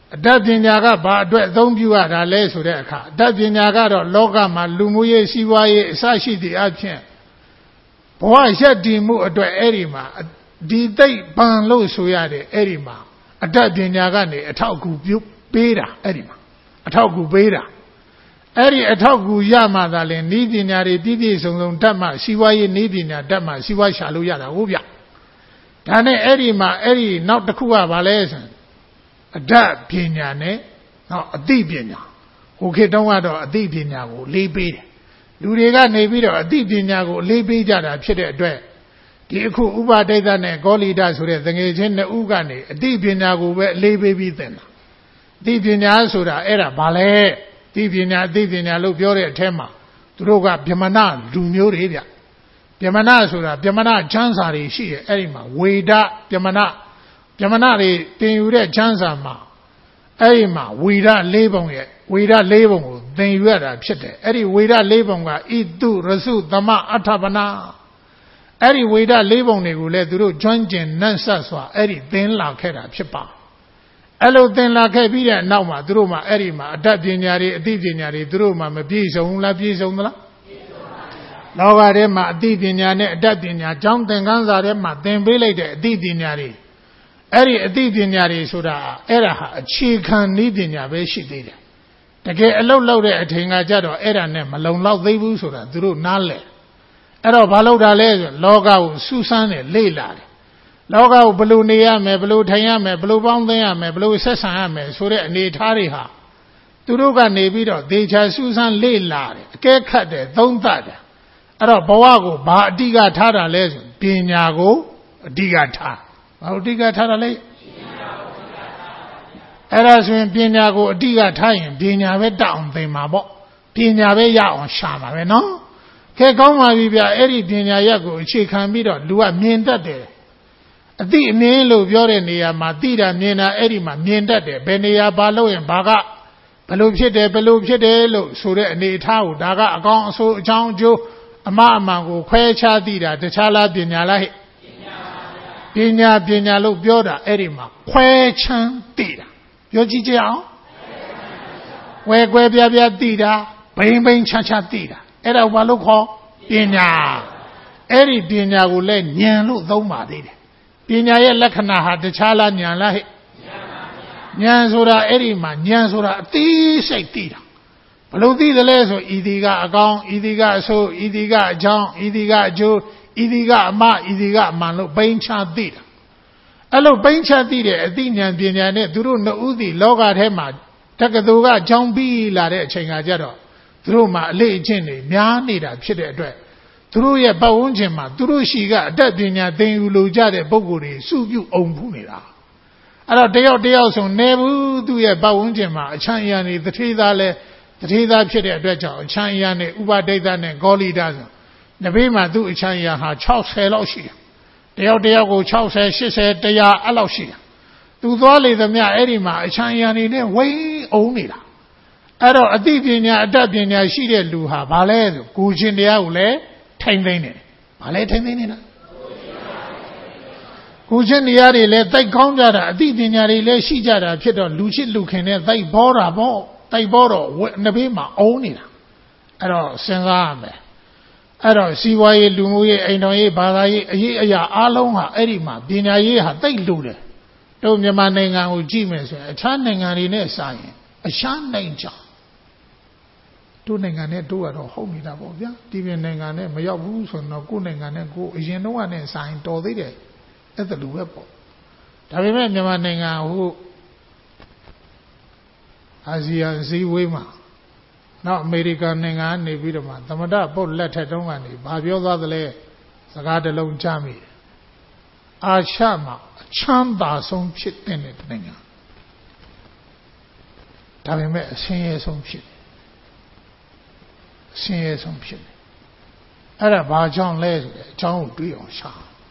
အတတ်ပညာကဘာအတွက်အသုံးပြုရတာလဲဆိုတဲ့အခါအတတ်ပညာကတော့လောကမှာလူမှုရေးစီးပွားရေးအစရှိသည့်အဖြစ်ဘဝရက်တည်မှုအတွက်အဲ့ဒီမှာဒီသိပ်ပန်လို့ဆိုရတဲ့အဲ့ဒီမှာအတတ်ပညာကနေအထောက်အကူပြုပေးတာအဲ့ဒီမှာအထောက်အကူပေးတာအဲ့ဒီအထောက်အကူရမှသာလဲဤပညာတွေပြည့်ပြည့်စုံစုံတတ်မှစီးပွားရေးဤပညာတတ်မှစီးပွားရှာလို့ရတာဟုတ်ဗျဒါနဲ့အဲ့ဒီမှာအဲ့ဒီနောက်တစ်ခုကဘာလဲဆိုအတတ်ပညာနဲ့နောက်အသိပညာဟိုခေတ်တုန်းကတော့အသိပညာကိုလေးပေးတယ်လူတွေကနေပြီးတော့အသိပညာကိုလေးပေးကြတာဖြစ်တဲ့အတွက်ဒီအခုဥပဒိဋ္ဌနဲ့ကောလိဒဆိုတဲ့သငယ်ချင်းနှစ်ဦးကနေအသိပညာကိုပဲအလေးပေးပြီးသင်တာအသိပညာဆိုတာအဲ့ဒါဘာလဲအသိပညာအသိပညာလို့ပြောတဲ့အထက်မှာသူတို့ကဗြဟ္မဏလူမျိုးတွေဗျဗြဟ္မဏဆိုတာဗြဟ္မဏချမ်းစာတွေရှိတယ်အဲ့ဒီမှာဝေဒဗြဟ္မဏဗြဟ္မဏတွေတင်ယူတဲ့ချမ်းစာမှာအဲ့ဒီမှာဝေဒ၄ပုံရဲ့ဝေဒ၄ပုံကိုသင်ယူရတာဖြစ်တယ်အဲ့ဒီဝေဒ၄ပုံကဣတုရစုသမအဋ္ဌပနာအဲ့ဒီဝေဒ၄ပုံတွေကိုလည်းသူတို့ကျွမ်းကျင်နှံ့ဆက်စွာအဲ့ဒီသင်လာခဲ့တာဖြစ်ပါအဲ့လိုသင်လာခဲ့ပြီးတဲ့နောက်မှာသူတို့မှာအဲ့ဒီမှာအတတ်ပညာတွေအသိပညာတွေသူတို့မှာမပြည့်စုံလားပြည့်စုံသလားပြည့်စုံပါဗျာလောကထဲမှာအသိပညာနဲ့အတတ်ပညာကျောင်းသင်ခန်းစာထဲမှာသင်ပေးလိုက်တဲ့အသိပညာတွေအဲ့ဒီအသိပညာတွေဆိုတာအဲ့ဒါဟာအခြေခံနည်းပညာပဲရှိသေးတယ်တကယ်အလုပ်လုပ်တဲ့အချိန်ကကြတော့အဲ့ဒါနဲ့မလုံလောက်သေးဘူးဆိုတာသူတို့နားလည်အဲ့တော့ဘာလုပ်တာလဲဆိုလောကကိုစူးစမ်းတယ်လေ့လာတယ်လောကကိုဘယ်လိုနေရမယ်ဘယ်လိုထိုင်ရမယ်ဘယ်လိုပေါင်းသင်းရမယ်ဘယ်လိုဆက်ဆံရမယ်ဆိုတဲ့အနေအထားတွေဟာသူတို့ကနေပြီးတော့ဒေချာစူးစမ်းလေ့လာတယ်အကဲခတ်တယ်သုံးသပ်တယ်အဲ့တော့ဘဝကိုဘာအဓိကထားတာလဲဆိုပညာကိုအဓိကထားဘာအဓိကထားတာလဲအဲ့ဒါဆိုရင်ပညာကိုအဓိကထားရင်ပညာပဲတအောင်သင်မှာပေါ့ပညာပဲရအောင်ရှာမှာပဲနော်ခဲကောင်းပါပြီဗျအဲ့ဒီပညာရက်ကိုအခြေခံပြီးတော့လူကမြင်တတ်တယ်အသိအမြင်လို့ပြောတဲ့နေရာမှာသိတာမြင်တာအဲ့ဒီမှာမြင်တတ်တယ်ဘယ်နေရာဘာလို့ရင်ဘာကဘလို့ဖြစ်တယ်ဘလို့ဖြစ်တယ်လို့ဆိုတဲ့အနေအထားကိုဒါကအကောင်းအဆိုးအချောင်းအကျိုးအမအမှန်ကိုခွဲခြားသိတာတခြားလားပညာလားဟဲ့ပညာပညာလို့ပြောတာအဲ့ဒီမှာခွဲခြမ်းသိတာပြောကြည့်ကြအောင်ဝဲကွဲပြားပြားသိတာဘိမ့်ဘိမ့်ချာချာသိတာအဲ့ဒါဘာလို့ခေါ်ပညာအဲ့ဒီပညာကိုလည်းဉာဏ်လို့သုံးပါသေးတယ်ပညာရဲ့လက္ခဏာဟာတခြားလားဉာဏ်လားဟဲ့ဉာဏ်ဆိုတာအဲ့ဒီမှာဉာဏ်ဆိုတာအသေးစိတ်သိတာဘလို့သိတယ်လဲဆိုဤဒီကအကောင်းဤဒီကအဆိုးဤဒီကအကြောင်းဤဒီကအကျိုးဤဒီကအမဤဒီကအမှန်လို့ပိန်းချသိတာအဲ့လိုပိန်းချသိတဲ့အသိဉာဏ်ပညာနဲ့သူတို့နှစ်ဦးစီလောကထဲမှာတက္ကသိုလ်ကကြောင်းပြီးလာတဲ့အချိန်ကကြတော့သူတို့မှာအလေအကျင့်တွေများနေတာဖြစ်တဲ့အတွက်သူတို့ရဲ့ပတ်ဝန်းကျင်မှာသူတို့ရှိကအတတ်ပညာသင်ယူလိုကြတဲ့ပုဂ္ဂိုလ်တွေစုပြုအုံဖူးနေတာအဲ့တော့တယောက်တယောက်ဆိုနေဘူးသူ့ရဲ့ပတ်ဝန်းကျင်မှာအချမ်းအရာနေတထေးသားလဲတထေးသားဖြစ်တဲ့အတွက်ကြောင့်အချမ်းအရာနဲ့ဥပဒိဋ္ဌနဲ့ကောလိဒဆိုနဘေးမှာသူ့အချမ်းအရာဟာ၆၀လောက်ရှိတယ်တယောက်တယောက်ကို၆၀ ၈၀ ၁၀၀အဲ့လောက်ရှိတယ်သူသွားလေသမျှအဲ့ဒီမှာအချမ်းအရာနေနဲ့ဝိန်းအောင်နေတာအဲ့တော့အသိပညာအတတ်ပညာရှိတဲ့လူဟာဘာလဲဆိုကိုရှင်တရားကိုလည်းထိမ့်သိမ့်နေတယ်ဘာလဲထိမ့်သိမ့်နေတာကိုရှင်တရားတွေလည်းတိုက်ကောင်းကြတာအသိပညာတွေလည်းရှိကြတာဖြစ်တော့လူချစ်လူခင်နဲ့တိုက်ဘောတာပေါ့တိုက်ဘောတော့နှစ်ဘေးမှာအုံးနေတာအဲ့တော့စဉ်းစားရမယ်အဲ့တော့စီးပွားရေးလူမှုရေးအိမ်တော်ရေးဘာသာရေးအရေးအရာအားလုံးဟာအဲ့ဒီမှာပညာရေးဟာတိတ်လူတယ်တို့မြန်မာနိုင်ငံကိုကြည့်မယ်ဆိုရင်အခြားနိုင်ငံတွေနဲ့စာရင်အရှားနိုင်ကြတို့နိုင်ငံနဲ့တို့ကတော့ဟုတ်နေတာပေါ့ဗျာဒီပြင်နိုင်ငံနဲ့မရောက်ဘူးဆိုတော့ကိုယ်နိုင်ငံနဲ့ကိုယ်အရင်တော့ကနဲ့စာရင်တော်သေးတယ်အဲ့ဒါလိုပဲပေါ့ဒါပေမဲ့မြန်မာနိုင်ငံဟိုအာဆီယံစည်းဝေးမှာနောက်အမေရိကန်နိုင်ငံကနေပြီးတော့မှသမ္မတပုတ်လက်ထက်တုန်းကနေဘာပြောသွားသလဲစကားတစ်လုံးကြားမိတယ်အာရှမှာအချမ်းသာဆုံးဖြစ်တဲ့နိုင်ငံဒါပေမဲ့အဆင်းရဲဆုံးဖြစ်တယ်အဆင်းရဲဆုံးဖြစ်တယ်အဲ့ဒါဘာကြောင့်လဲဆိုတဲ့အကြောင်းကိုတွေးအောင်ရှာ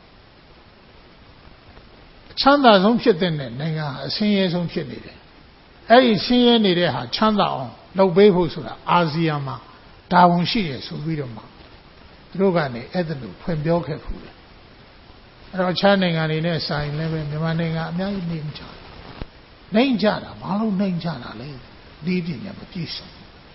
ချမ်းသာဆုံးဖြစ်တဲ့နိုင်ငံအဆင်းရဲဆုံးဖြစ်နေတယ်အဲ့ဒီဆင်းရဲနေတဲ့ဟာချမ်းသာအောင်လုပ်ပေးဖို့ဆိုတာအာဆီယံမှာတာဝန်ရှိတယ်ဆိုပြီးတော့မှသူတို့ကနေအဲ့ဒါလိုဖွင့်ပြောခဲ့ဖူးတယ်အဲ့တော့အခြားနိုင်ငံတွေနဲ့ဆိုင်လည်းပဲမြန်မာနိုင်ငံအများကြီးနေမကြဘူးနိုင်ကြတာဘာလို့နိုင်ကြတာလဲဤပညာမပြည့်စုံ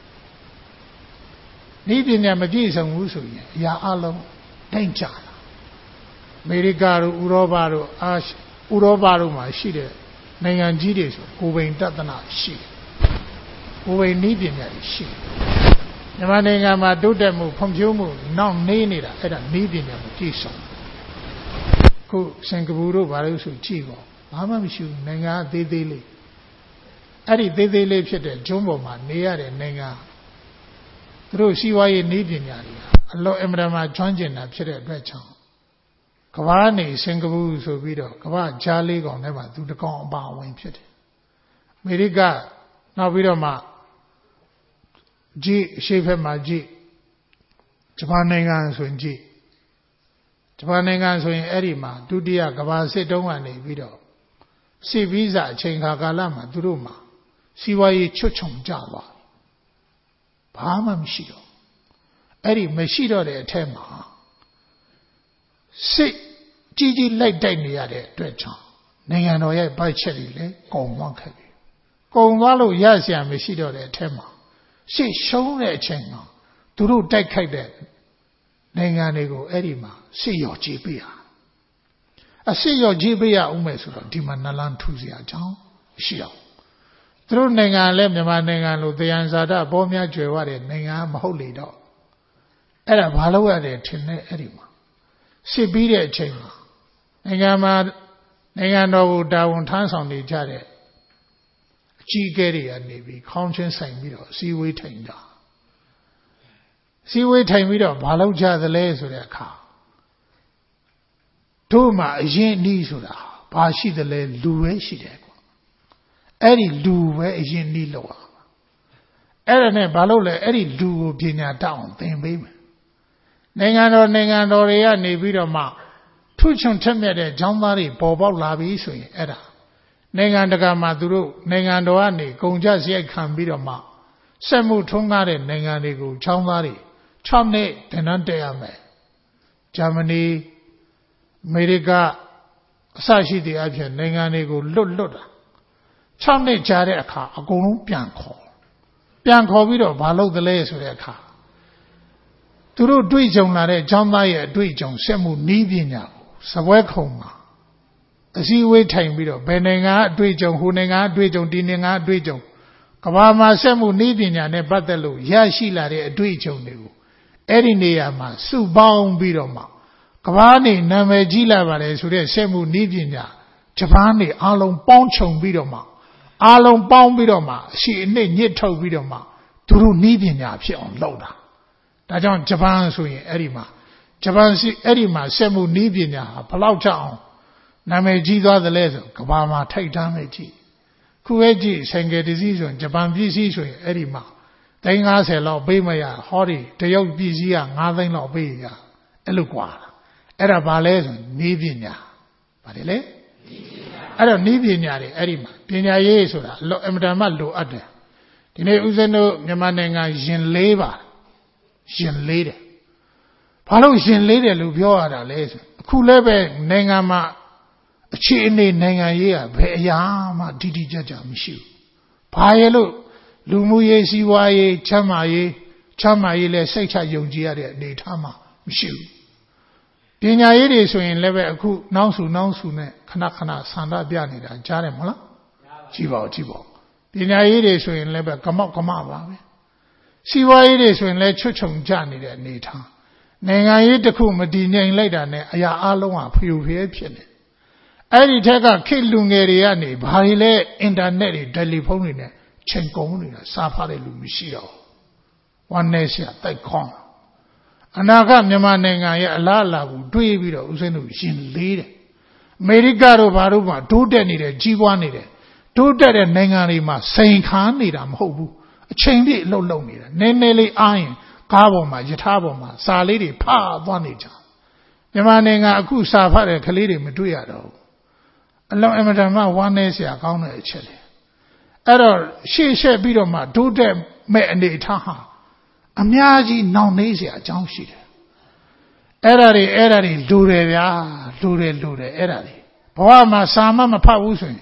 ဤပညာမပြည့်စုံဘူးဆိုရင်အရာအလုံးနိုင်ကြတာအမေရိကတို့ဥရောပတို့အာဥရောပတို့မှာရှိတဲ့နိုင်ငံကြီးတွေဆိုကိုယ်ပိုင်တသနာရှိတယ်ကိုယ်ပိုင်ဤပညာရှိတယ်မြန်မာနိုင်ငံမှာတိုးတက်မှုဖွံ့ဖြိုးမှုနောက်နေနေတာအဲ့ဒါဤပညာမပြည့်စုံခုစင်ကာပူတို့ဘာလို့ဆိုကြည့်ပေါ့ဘာမှမရှိဘူးနိုင်ငံသေးသေးလေးအဲ့ဒီသေးသေးလေးဖြစ်တဲ့ကျွန်းပေါ်မှာနေရတဲ့နိုင်ငံသူတို့စီးပွားရေးနည်းပညာတွေအလောအင်မတန်မှကျွမ်းကျင်တာဖြစ်တဲ့အတွက်ကြောင့်ကမ္ဘာနေစင်ကာပူဆိုပြီးတော့ကမ္ဘာကြားလေးကောင်ထဲမှာသူတကောင်အပါအဝင်ဖြစ်တယ်အမေရိကနောက်ပြီးတော့မှကြည့်အရှေ့ဘက်မှာကြည့်ဂျပန်နိုင်ငံဆိုရင်ကြည့်ဂျပန်နိုင်ငံဆိုရင်အဲ့ဒီမှာဒုတိယကမ္ဘာစစ်တုန်းကနေပြီးတော့စစ်ဗီဇအချိန်ခါကာလမှာသူတို့မှာစီးပွားရေးချွတ်ချုံကြသွားဘာမှမရှိတော့အဲ့ဒီမရှိတော့တဲ့အထက်မှာစစ်ကြီးကြီးလိုက်တိုက်နေရတဲ့အတွက်ကြောင့်နိုင်ငံတော်ရဲ့ဘတ်ဂျက်တွေလည်းကုန်သွားခဲ့ပြီကုန်သွားလို့ရစရာမရှိတော့တဲ့အထက်မှာစစ်ရှုံးတဲ့အချိန်မှာသူတို့တိုက်ခိုက်တဲ့နိုင်ငံတွေကိုအဲ့ဒီမှာစစ်ရော်ကြည့်ပေးရအစစ်ရော်ကြည့်ပေးရအောင်မယ်ဆိုတော့ဒီမှာနလန်ထူစရာအကြောင်းရှိတော့သူတို့နိုင်ငံလည်းမြန်မာနိုင်ငံလိုတရားဇာတပေါ်များကျွယ်ဝတဲ့နိုင်ငံမဟုတ်လေတော့အဲ့ဒါဘာလို့ရတယ်ထင်လဲအဲ့ဒီမှာစစ်ပြီးတဲ့အချိန်မှာနိုင်ငံမှာနိုင်ငံတော်ကိုတာဝန်ထမ်းဆောင်နေကြတဲ့အကြီးအကဲတွေကနေပြီးခေါင်းချင်းဆိုင်ပြီးတော့စီဝေးထိုင်တာစီဝေးထိုင်ပြီးတော့ဘာလုပ်ကြသလဲဆိုတဲ့အခါတို့မှာအရင်နီးဆိုတာဘာရှိသလဲလူပဲရှိတယ်ကွာအဲ့ဒီလူပဲအရင်နီးလောက်အောင်အဲ့ဒါနဲ့ဘာလို့လဲအဲ့ဒီလူကိုပညာတတ်အောင်သင်ပေးမယ်နိုင်ငံတော်နိုင်ငံတော်တွေကနေပြီးတော့မှထုချွန်ထက်မြက်တဲ့ကျောင်းသားတွေပေါ်ပေါက်လာပြီဆိုရင်အဲ့ဒါနိုင်ငံတကာမှာသူတို့နိုင်ငံတော်ကနေကုန်ကြစရိုက်ခံပြီးတော့မှစက်မှုထုံးကားတဲ့နိုင်ငံတွေကိုကျောင်းသားတွေ၆နှစ်သင်တန်းတက်ရမယ်ဂျာမနီအမေရိကအစရှိတဲ့အဖြစ်နိုင်ငံတွေကိုလွတ်လွတ်တာ၆နှစ်ကြာတဲ့အခါအကုန်လုံးပြန်ခေါ်ပြန်ခေါ်ပြီးတော့မလုပ်သလဲဆိုတဲ့အခါသူတို့တွေ့ကြုံလာတဲ့ကျောင်းသားရဲ့အတွေ့အကြုံစက်မှုနည်းပညာကိုစပွဲခုံမှာအစည်းအဝေးထိုင်ပြီးတော့ဘယ်နိုင်ငံအတွေ့အကြုံဟိုနိုင်ငံအတွေ့အကြုံဒီနိုင်ငံအတွေ့အကြုံကမ္ဘာမှာစက်မှုနည်းပညာနဲ့ပတ်သက်လို့ရရှိလာတဲ့အတွေ့အကြုံတွေကိုအဲ့ဒီနေရာမှာစုပေါင်းပြီးတော့မှကမ္ဘာနေနာမည်ကြီးလာပါတယ်ဆိုတဲ့စက်မှုနည်းပညာဂျပန်နေအားလုံးပေါင်းခြုံပြီးတော့မှအားလုံးပေါင်းပြီးတော့မှအရှိအနှစ်ညှစ်ထုတ်ပြီးတော့မှသူတို့နည်းပညာဖြစ်အောင်လုပ်တာဒါကြောင့်ဂျပန်ဆိုရင်အဲ့ဒီမှာဂျပန်စီအဲ့ဒီမှာစက်မှုနည်းပညာဟာဘလောက်ကြောင်နာမည်ကြီးသွားသလဲဆိုကမ္ဘာမှာထိုက်တမ်းပဲကြည့်ခုပဲကြည့်ဆိုင်ကယ်တစ်စီးဆိုရင်ဂျပန်ပစ္စည်းဆိုရင်အဲ့ဒီမှာသိန်း၅၀လောက်ပေးမရဟောဒီတရုတ်ပစ္စည်းက၅သိန်းလောက်ပေးရအဲ့လိုกว่าအဲ့ဒါဘာလဲဆိုနည်းပညာပါတယ်လေအဲ့တော့နည်းပညာတွေအဲ့ဒီမှာပညာရေးဆိုတာအအမတန်မှလိုအပ်တယ်ဒီနေ့ဦးဇင်းတို့မြန်မာနိုင်ငံရင်လေးပါရင်လေးတယ်ဘာလို့ရင်လေးတယ်လို့ပြောရတာလဲဆိုအခုလည်းပဲနိုင်ငံမှာအခြေအနေနိုင်ငံရေးကဘယ်အရာမှတိတိကျကျမရှိဘူးဘာရဲ့လို့လူမှုရေးစီးပွားရေးချမ်းသာရေးချမ်းသာရေးလဲစိတ်ချယုံကြည်ရတဲ့အနေအထားမှမရှိဘူးပညာရေးတွေဆိုရင်လည်းပဲအခုနောက်စုနောက်စုနဲ့ခဏခဏဆန္ဒပြနေတာကြားတယ်မဟုတ်လားကြည့်ပါဦးကြည့်ပါဦးပညာရေးတွေဆိုရင်လည်းပဲကမောက်ကမပါပဲစီးပွားရေးတွေဆိုရင်လည်းချွတ်ချုံကြနေတဲ့အနေအထားနိုင်ငံရေးတစ်ခုမတည်ငြိမ်လိုက်တာနဲ့အရာအလုံးဟာဖျူဖျဲဖြစ်နေအဲ့ဒီထက်ကခေတ်လူငယ်တွေကနေဘာတွေလဲအင်တာနက်တွေတယ်လီဖုန်းတွေနဲ့ချိန်ကုန်နေတာစားဖားတဲ့လူမရှိတော့ဝမ်းနေရှာတိုက်ခေါင်းအနာဂတ်မြန်မာနိုင်ငံရဲ့အလားအလာကိုတွေးပြီးတော့ဦးဇင်းတို့ရင်လေးတယ်အမေရိကတို့ဘာတို့မှတိုးတက်နေတယ်ကြီးပွားနေတယ်တိုးတက်တဲ့နိုင်ငံတွေမှာစိန်ခါနေတာမဟုတ်ဘူးအချိန်ပြည့်အလုပ်လုပ်နေတာနည်းနည်းလေးအားရင်ကားပေါ်မှာယထာပေါ်မှာစာလေးတွေဖတ်သွားနေကြမြန်မာနိုင်ငံအခုစာဖတ်တဲ့ကလေးတွေမတွေ့ရတော့ဘူးအလုံးအမတန်မှဝမ်းနည်းစရာကောင်းတဲ့အချက်တွေအဲ့တော့ရှေ့ဆက်ပြီးတော့မှတိုးတက်မဲ့အနေအထားဟာအများကြီးနှောင့်နှေးစရာအကြောင်းရှိတယ်အဲ့ဒါတွေအဲ့ဒါတွေလူတယ်ဗျာလူတယ်လူတယ်အဲ့ဒါတွေဘဝမှာစာမမဖတ်ဘူးဆိုရင်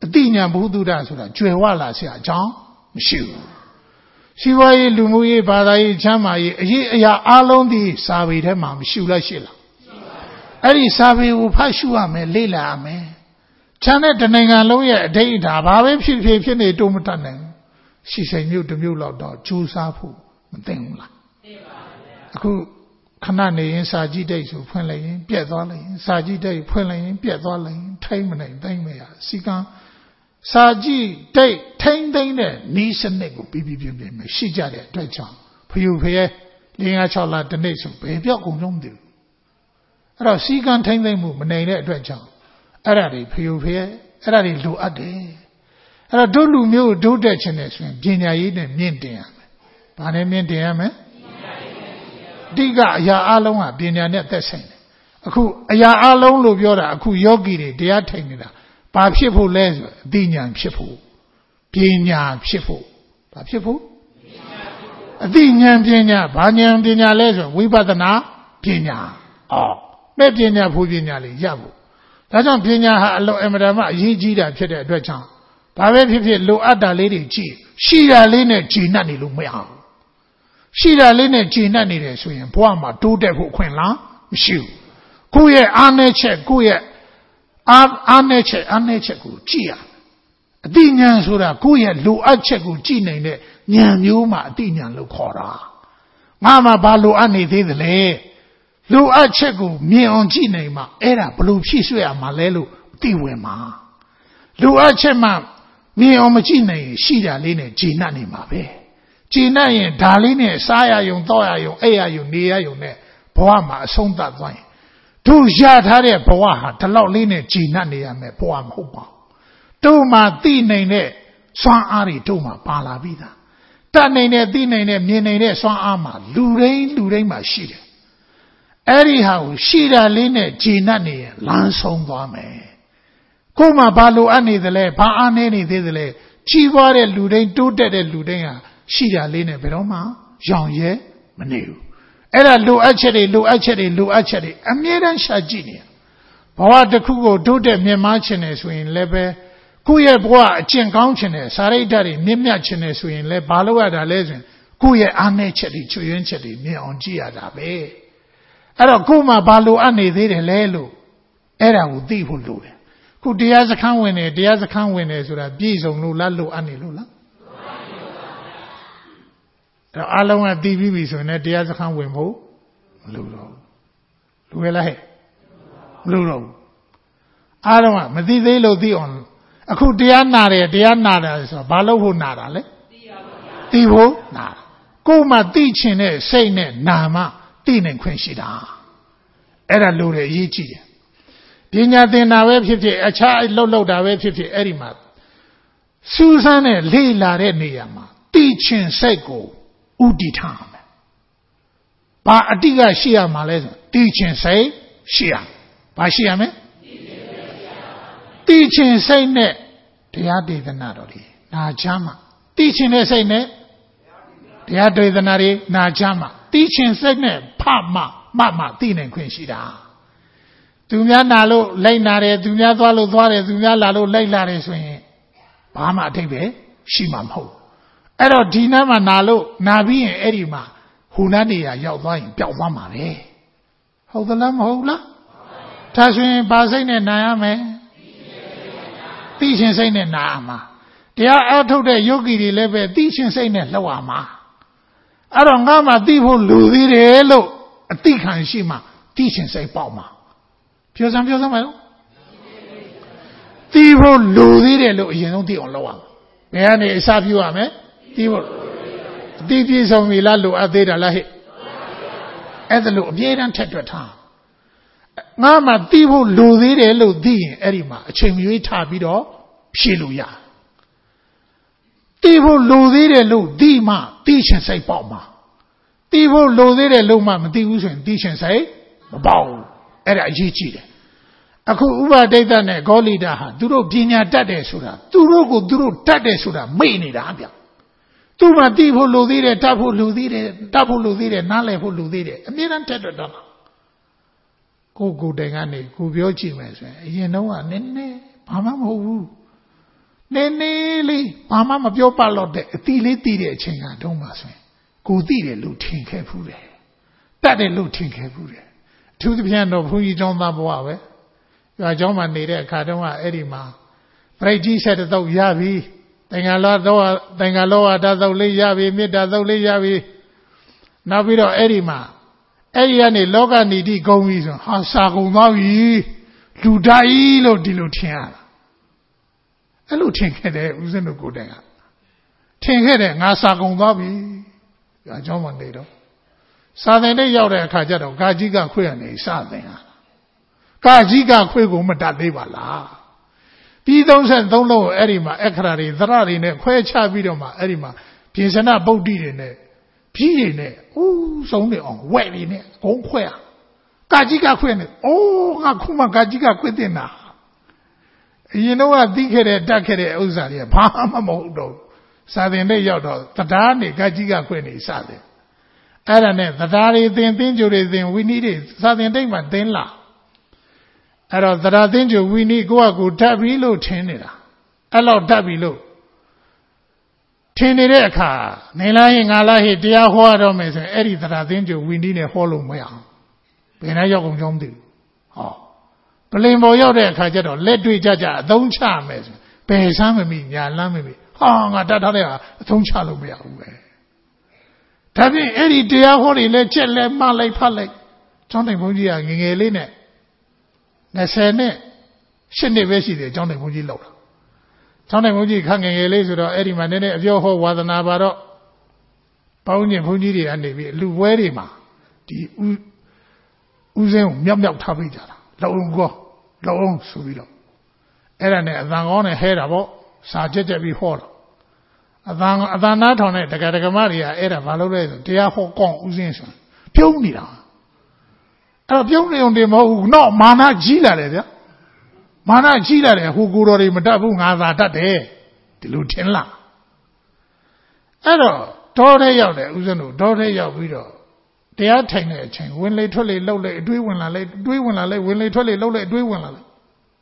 အတိညာဘုဒ္ဓဆိုတာကျွယ်ဝလာเสียအကြောင်းမရှိဘူးစီးပွားရေးလူမှုရေးဘာသာရေးချမ်းသာရေးအရေးအရာအလုံးဒီစာပေထဲမှာမရှိလားရှိလားအဲ့ဒီစာပေကိုဖတ်ရှုရမယ်လေ့လာရမယ်ချမ်းတဲ့တနိုင်ငံလုံးရဲ့အဋ္ဌိအဓာဘာပဲဖြစ်ဖြစ်ဖြစ်နေတိုးမတတ်နိုင်ရှိစိမ်မျိုးတစ်မျိုးလောက်တော့ကြိုးစားဖို့မသိဘူးလားသိပါဗျာအခုခဏနေရင်စာကြည့်တိတ်ဆိုဖွင့်လိုက်ရင်ပြက်သွားလိုက်ရင်စာကြည့်တိတ်ဖွင့်လိုက်ရင်ပြက်သွားလိုက်ရင်ထိမ့်မနိုင်တိုင်းမရစီကံစာကြည့်တိတ်ထိမ့်သိမ့်တဲ့နီးစနစ်ကိုပြီးပြီးပြင်းပြင်းမရှိကြတဲ့အတွက်ကြောင့်ဖျူဖျဲလေးငါးခြောက်လတနေ့ဆိုဘယ်ပြောက်ကုန်လုံးမသိဘူးအဲ့တော့စီကံထိမ့်သိမ့်မှုမနိုင်တဲ့အတွက်ကြောင့်အဲ့ဒါတွေဖျူဖျဲအဲ့ဒါတွေလိုအပ်တယ်အဲ့တော့တို့လူမျိုးတို့တက်ခြင်းနဲ့ဆိုရင်ပညာရေးနဲ့မြင့်တင်ရမယ်။ဘာနဲ့မြင့်တင်ရမလဲ။အဓိကအရာအလုံးကပညာနဲ့သက်ဆိုင်တယ်။အခုအရာအလုံးလို့ပြောတာအခုယောဂီတွေတရားထိုင်နေတာဘာဖြစ်ဖို့လဲဆိုအသိဉာဏ်ဖြစ်ဖို့ပညာဖြစ်ဖို့ဘာဖြစ်ဖို့အသိဉာဏ်ပညာဘာဉာဏ်ပညာလဲဆိုဝိပဿနာပညာအော်မဲ့ပညာဖို့ပညာလေးရဖို့ဒါကြောင့်ပညာဟာအလုံးအမတန်မှအရေးကြီးတာဖြစ်တဲ့အတွက်ကြောင့်ဘာပဲဖြစ်ဖြစ်လိုအပ်တာလေးတွေကြည့်ရှိတာလေးနဲ့ကြည်နှံ့နေလို့မရဘူးရှိတာလေးနဲ့ကြည်နှံ့နေတယ်ဆိုရင်ဘဝမှာတိုးတက်ဖို့ခွင့်လားမရှိဘူးကိုယ့်ရဲ့အားနည်းချက်ကိုယ့်ရဲ့အားအားနည်းချက်အားနည်းချက်ကိုကြည့်ရအတိညာဏ်ဆိုတာကိုယ့်ရဲ့လိုအပ်ချက်ကိုကြည့်နိုင်တဲ့ဉာဏ်မျိုးမှအတိညာဏ်လို့ခေါ်တာငါမှဘာလိုအပ်နေသေးသလဲလိုအပ်ချက်ကိုမြင်အောင်ကြည့်နိုင်မှအဲ့ဒါဘယ်လိုဖြည့်ဆွဲရမှာလဲလို့သိဝင်မှာလိုအပ်ချက်မှမြင်အောင်မကြည့်နိုင်ရင်ရှိတာလေးနဲ့ဂျည်နှံ့နေမှာပဲဂျည်နှံ့ရင်ဒါလေးနဲ့စားရယုံတောက်ရယုံအိပ်ရယုံနေရယုံနဲ့ဘဝမှာအဆုံးသတ်သွားရင်တို့ရထားတဲ့ဘဝဟာဒီလောက်လေးနဲ့ဂျည်နှံ့နေရမယ်ဘဝမဟုတ်ပါဘူးတို့မှသိနိုင်တဲ့စွမ်းအားတွေတို့မှပါလာပြီးသားတတ်နိုင်တဲ့သိနိုင်တဲ့မြင်နိုင်တဲ့စွမ်းအားမှာလူတိုင်းလူတိုင်းမှာရှိတယ်အဲ့ဒီဟာကိုရှိတာလေးနဲ့ဂျည်နှံ့နေရင်လမ်းဆုံးသွားမယ်ကိုယ်မှာဘာလိုအပ်နေသလဲဘာအားနည်းနေသေးသလဲကြီးပွားတဲ့လူတိုင်းတိုးတက်တဲ့လူတိုင်းဟာရှိတာလေးနဲ့ဘယ်တော့မှရောင်ရဲမနေဘူးအဲ့ဒါလိုအပ်ချက်တွေလိုအပ်ချက်တွေလိုအပ်ချက်တွေအမြဲတမ်းရှာကြည့်နေဘဝတစ်ခုကိုတိုးတက်မြင့်မားခြင်းနဲ့ဆိုရင်လည်းပဲကိုယ့်ရဲ့ဘဝအကျင့်ကောင်းခြင်းနဲ့စာရိတ္တတွေမြင့်မြတ်ခြင်းနဲ့ဆိုရင်လည်းဘာလို့ရတာလဲဆိုရင်ကိုယ့်ရဲ့အားနည်းချက်တွေချွေရင်းချက်တွေမြင်အောင်ကြည့်ရတာပဲအဲ့တော့ကိုယ်မှာဘာလိုအပ်နေသေးတယ်လဲလို့အဲ့ဒါကိုသိဖို့လိုတယ်ခုတရားစခန်းဝင်တယ်တရားစခန်းဝင်တယ်ဆိုတာပြည့်စုံလို့လားလို့အပ်နေလို့လားအဲ့အားလုံးကသိပြီးပြီဆိုရင်လည်းတရားစခန်းဝင်ဖို့မလိုတော့ဘူးလူရလားဟဲ့မလိုတော့ဘူးအားလုံးကမသိသေးလို့သိအောင်အခုတရားနာတယ်တရားနာတယ်ဆိုတာဘာလို့ဖို့နာတာလဲသိဖို့နာကိုယ်မှသိချင်တဲ့စိတ်နဲ့နာမှသိနိုင်ခွင့်ရှိတာအဲ့ဒါလိုတယ်အရေးကြီးတယ်ပညာသင်တာပဲဖြစ်ဖြစ်အခြားလှုပ်လှုပ်တာပဲဖြစ်ဖြစ်အဲ့ဒီမှာစူးစမ်းတဲ့လေ့လာတဲ့နေရာမှာသိချင်စိတ်ကိုဥတည်ထားမယ်။ဘာအတိကရှိရမှာလဲဆိုသိချင်စိတ်ရှိရ။ဘာရှိရမလဲ။သိချင်စိတ်နဲ့တရားဒေသနာတော်တွေနာချမ်းမှာသိချင်တဲ့စိတ်နဲ့တရားဒေသနာတွေနာချမ်းမှာသိချင်စိတ်နဲ့ဖမှမှမှသိနိုင်ခွင့်ရှိတာ။သူများနာလို့လိုက်နာတယ်သူများသွားလို့သွားတယ်သူများလာလို့လိုက်လာတယ်ဆိုရင်ဘာမှအထိပ္ပယ်ရှိမှာမဟုတ်အဲ့တော့ဒီနားမှာနာလို့နာပြီးရင်အဲ့ဒီမှာဟိုနားနေရာရောက်သွားရင်ပျောက်သွားမှာပဲဟုတ်သလားမဟုတ်လားဒါဆိုရင်ဘာစိတ်နဲ့နာရမယ်သိရှင်စိတ်နဲ့နာရမှာတရားအားထုတ်တဲ့ယောဂီတွေလည်းပဲသိရှင်စိတ်နဲ့လှုပ်ရမှာအဲ့တော့ငါမှသိဖို့လူသေးတယ်လို့အသိခံရှိမှသိရှင်စိတ်ပေါက်မှာပြောစမ်းပြောစမ်းပါဦးသိဖို့လူသေးတယ်လို့အရင်ဆုံးသိအောင်လုပ်ရမှာဘယ်ကနေအစပြုရမလဲသိဖို့အသိပြည့်စုံပြီလားလိုအပ်သေးတာလားဟဲ့အဲ့ဒါလို့အပြည့်တမ်းထက်တွက်ထားငါမှသိဖို့လိုသေးတယ်လို့သိရင်အဲ့ဒီမှာအချိန်မရွေးထားပြီးတော့ဖြည့်လို့ရသိဖို့လိုသေးတယ်လို့သိမှသိချင်စိတ်ပေါက်မှာသိဖို့လိုသေးတယ်လို့မှမသိဘူးဆိုရင်သိချင်စိတ်မပေါက်ဘူးအဲ့ဒါအရေးကြီးတယ်အခုဥပဒိဋ္ဌနဲ့ဂေါလိတဟာသူတို့ပညာတတ်တယ်ဆိုတာသူတို့ကိုသူတို့တတ်တယ်ဆိုတာမေ့နေတာဗျသူမှသိဖို့လိုသေးတယ်တတ်ဖို့လိုသေးတယ်တတ်ဖို့လိုသေးတယ်နားလည်ဖို့လိုသေးတယ်အမြဲတမ်းတက်တော့တာကိုကိုတိုင်ကနေကိုပြောကြည့်မယ်ဆိုရင်အရင်တော့ကနည်းနည်းဘာမှမဟုတ်ဘူးနေနေလေးဘာမှမပြောပါတော့တဲ့အတီလေးတီးတဲ့အချိန်ကတုံးပါဆိုရင်ကိုသိတယ်လို့ထင်ခဲ့ဘူးတယ်တတ်တယ်လို့ထင်ခဲ့ဘူးတယ်အထူးသဖြင့်တော့ဘုန်းကြီးကျောင်းသားဘဝပဲရွာကျောင်းမှာနေတဲ့အခါတုန်းကအဲ့ဒီမှာပရိတ်ကြီးဆက်တော့ရပြီသင်္ဃာလောတော့သင်္ဃာလောဝါဒသုတ်လေးရပြီမေတ္တာသုတ်လေးရပြီနောက်ပြီးတော့အဲ့ဒီမှာအဲ့ဒီကနေလောကနိတိဂုံပြီဆိုဟာစာကုန်သွားပြီလူတိုင်းလို့ဒီလိုထင်ရတာအဲ့လိုထင်ခဲ့တယ်ဦးဇင်းတို့ကိုယ်တိုင်ကထင်ခဲ့တယ်ငါစာကုန်သွားပြီအကြောင်းမနေတော့စာသင်တဲ့ရောက်တဲ့အခါကျတော့ကာကြီးကခွေးကနေစသင်ရတာကာကြီးကခွေးကိုမတတ်သေးပါလားပြီးသုံးဆက်သုံးလုံးအဲ့ဒီမှာအခရာတွေသရတွေနဲ့ခွဲချပြီးတော့မှအဲ့ဒီမှာပြင်စနာပုဒ်တိတွေနဲ့ပြီးတွေနဲ့ဦးဆုံးနေအောင်ဝဲနေနဲ့ဂုံးခွဲရကာကြီးကခွေးနဲ့အိုးငါခုမှကာကြီးကခွေးတင်တာအရင်တော့ကသိခဲ့တဲ့တတ်ခဲ့တဲ့ဥစ္စာတွေကဘာမှမဟုတ်တော့စာသင်တဲ့ရောက်တော့တရားနေကာကြီးကခွေးနေစတယ်အဲ့ဒါနဲ့တရားတွေသင်သင်ကြိုတွေသင်ဝိနည်းတွေစာသင်တိတ်မှာသင်လာအဲ့တော့တရားသင်ကြိုဝိနည်းကိုယ့်အကူတတ်ပြီလို့ထင်နေတာအဲ့လောက်တတ်ပြီလို့ထင်နေတဲ့အခါနေလားဟင်ငါလားဟင်တရားဟောရတော့မယ်ဆိုရင်အဲ့ဒီတရားသင်ကြိုဝိနည်းနဲ့ဟောလို့မရအောင်ဘယ်နဲ့ရောက်ကုန်ကြောင်းမသိဘူးဟောပလင်ပေါ်ရောက်တဲ့အခါကျတော့လက်တွေ့ကြကြအသုံးချမယ်ဆိုဘယ်ဆမ်းမမိညာလမ်းမမိဟာငါတတ်ထားတဲ့ဟာအသုံးချလို့မရဘူးပဲဒါဖြင့်အဲ့ဒီတရားဟောတွေလဲချက်လဲမှလိုက်ဖတ်လိုက်ကျောင်းတိုင်ဘုန်းကြီးကငငယ်လေးနဲ့နှစ်ဆယ်နဲ့ရှစ်နှစ်ပဲရှိတယ်ကျောင်းတိုင်ဘုန်းကြီးလောက်တာကျောင်းတိုင်ဘုန်းကြီးခန့်ငငယ်လေးဆိုတော့အဲ့ဒီမှာနည်းနည်းအပြောဟောဝါသနာပါတော့ပေါင်းကျင်ဘုန်းကြီးတွေကနေပြီးလူပွဲတွေမှာဒီဦးဦးစင်းကိုမြောက်မြောက်ထားပေးကြတာလောက်အောင်ကောလောက်အောင်ဆိုပြီးတော့အဲ့ဒါနဲ့အသံကောင်းနဲ့ဟဲတာပေါ့စာကြက်ကြက်ပြီးဟောတော့အသံအသံနားထောင်တဲ့တက္ကရာကမတွေကအဲ့ဒါဘာလို့လဲဆိုတရားဟောကောင်းဦးစင်းဆိုပြုံးနေတာအဲ့တော့ပြုံးနေုံတင်မဟုတ်ဘူးတော့မာနကြီးလာတယ်ဗျာမာနကြီးလာတယ်ဟိုကိုယ်တော်တွေမတတ်ဘူးငါသာတတ်တယ်ဒီလိုထင်လားအဲ့တော့ဒေါ်တဲ့ရောက်တယ်ဦးဇင်းတို့ဒေါ်တဲ့ရောက်ပြီးတော့တရားထိုင်တဲ့အချိန်ဝင်လေထွက်လေလှုပ်လေအတွေးဝင်လာလေအတွေးဝင်လာလေဝင်လေထွက်လေလှုပ်လေအတွေးဝင်လာလေ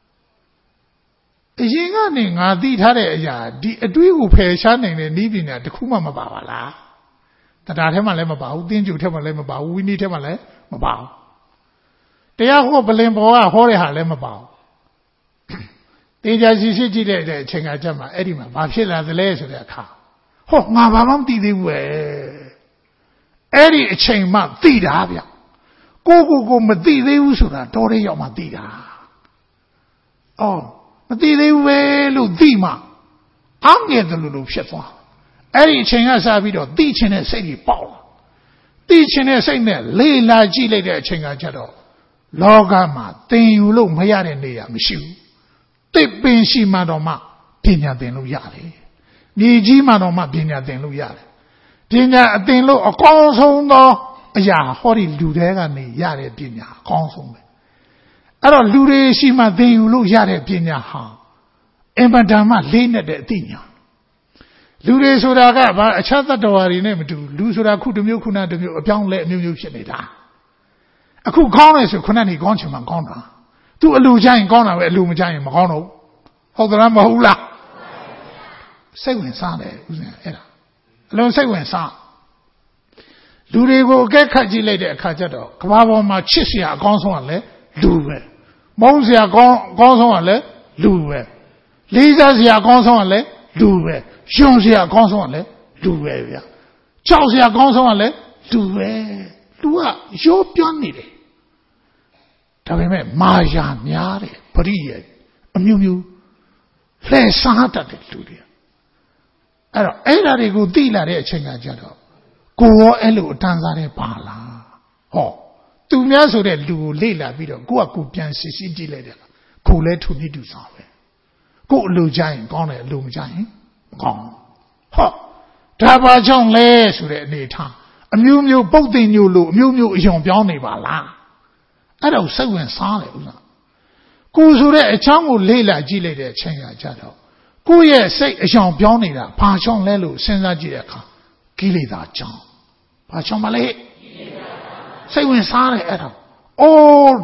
အရင်ကနေငါသိထားတဲ့အရာဒီအတွေးကိုဖယ်ရှားနိုင်တဲ့နည်းပညာတစ်ခုမှမပါပါလားတရားထဲမှာလည်းမပါဘူးသင်္ကြန်ထဲမှာလည်းမပါဘူးဝိနည်းထဲမှာလည်းမပါဘူးတရားဟောပလင်ပေါ်ကဟောတဲ့ဟာလည်းမပါဘူးတေချာရှိရှိကြည့်တဲ့အချိန်ကကြမှာအဲ့ဒီမှာဘာဖြစ်လာသလဲဆိုတဲ့အခါဟောငါဘာမှမသိသေးဘူးပဲအဲ့ဒီအချိန်မှသိတာဗျကိုကိုကိုမသိသေးဘူးဆိုတာတော်တဲ့ရောက်မှသိတာအော်မသိသေးဘူးပဲလို့သိမှအောင်ငယ်တယ်လို့ဖြစ်သွားအဲ့ဒီအချိန်ကစပြီးတော့သိချင်တဲ့စိတ်ကြီးပေါက်လာသိချင်တဲ့စိတ်နဲ့လေးလာကြည့်လိုက်တဲ့အချိန်ကကျတော့လောကမှာသင်ယူလို့မရတဲ့နေရာမရှိဘူးသိပင်ရှိမှတော့မှပညာသင်လို့ရတယ်မြေကြီးမှတော့မှပညာသင်လို့ရတယ်ပညာအသင်လို့အကောင်းဆုံးသောအရာဟောဒီလူတွေကနေရတဲ့ပညာအကောင်းဆုံးပဲအဲ့တော့လူတွေရှိမှသင်ယူလို့ရတဲ့ပညာဟာအင်မတန်မှလေးနဲ့တဲ့အသိဉာဏ်လူတွေဆိုတာကဘာအခြားတ attva တွေနဲ့မတူလူဆိုတာခုတစ်မျိုးခုနတစ်မျိုးအပြောင်းလဲအမျိုးမျိုးဖြစ်နေတာအခုကောင်းတယ်ဆိုခုနကနေကောင်းချင်မှကောင်းတာသူအလူချိုင်းကောင်းတာပဲအလူမချိုင်းရင်မကောင်းတော့ဟုတ်သလားမဟုတ်လားစိတ်ဝင်စားတယ်ဦးဇင်းအဲ့ဒါအလုံးစိတ်ဝင်စားလူတွေကိုအကဲခတ်ကြည့်လိုက်တဲ့အခါကျတော့ကဘာပေါ်မှာချစ်စရာအကောင်းဆုံးကလည်းလူပဲမုန်းစရာကောင်းအကောင်းဆုံးကလည်းလူပဲလေးစားစရာအကောင်းဆုံးကလည်းလူပဲယွန်းစရာအကောင်းဆုံးကလည်းလူပဲဗျာကြောက်စရာအကောင်းဆုံးကလည်းလူပဲလူကရောပြန်းနေတယ်ဒါပေမဲ့မာယာများတယ်ပရိယေအမျိုးမျိုးလှည့်စားတတ်တယ်လူတွေအဲ့တော့အဲ့ဓာတွေကိုသိလာတဲ့အချိန်ကကြတော့ကိုရောအဲ့လိုအတန်းစားတဲ့ပါလားဟောသူများဆိုတဲ့လူကိုလေ့လာပြီးတော့ကိုကကိုပြန်စစ်စစ်ကြည့်လိုက်တယ်ကိုလည်းထုံပြီးတူစားပဲကိုအလိုကြရင်ကောင်းတယ်အလိုမကြရင်မကောင်းဟောဒါပါကြောင့်လဲဆိုတဲ့အနေထားအမျိုးမျိုးပုတ်တင်ညို့လို့အမျိုးမျိုးအယုံပြောင်းနေပါလားအဲ့တော့စိတ်ဝင်စားတယ်ဥစ္စာကိုဆိုတဲ့အချောင်းကိုလေ့လာကြည့်လိုက်တဲ့အချိန်ကကြတော့ကိုယ့်ရဲ့စိတ်အယုံပြောင်းနေတာဘာကြောင့်လဲလို့စဉ်းစားကြည့်တဲ့အခါကိလေသာကြောင့်ဘာကြောင့်မလဲစိတ်ဝင်စားတယ်အဲ့ဒါအိုး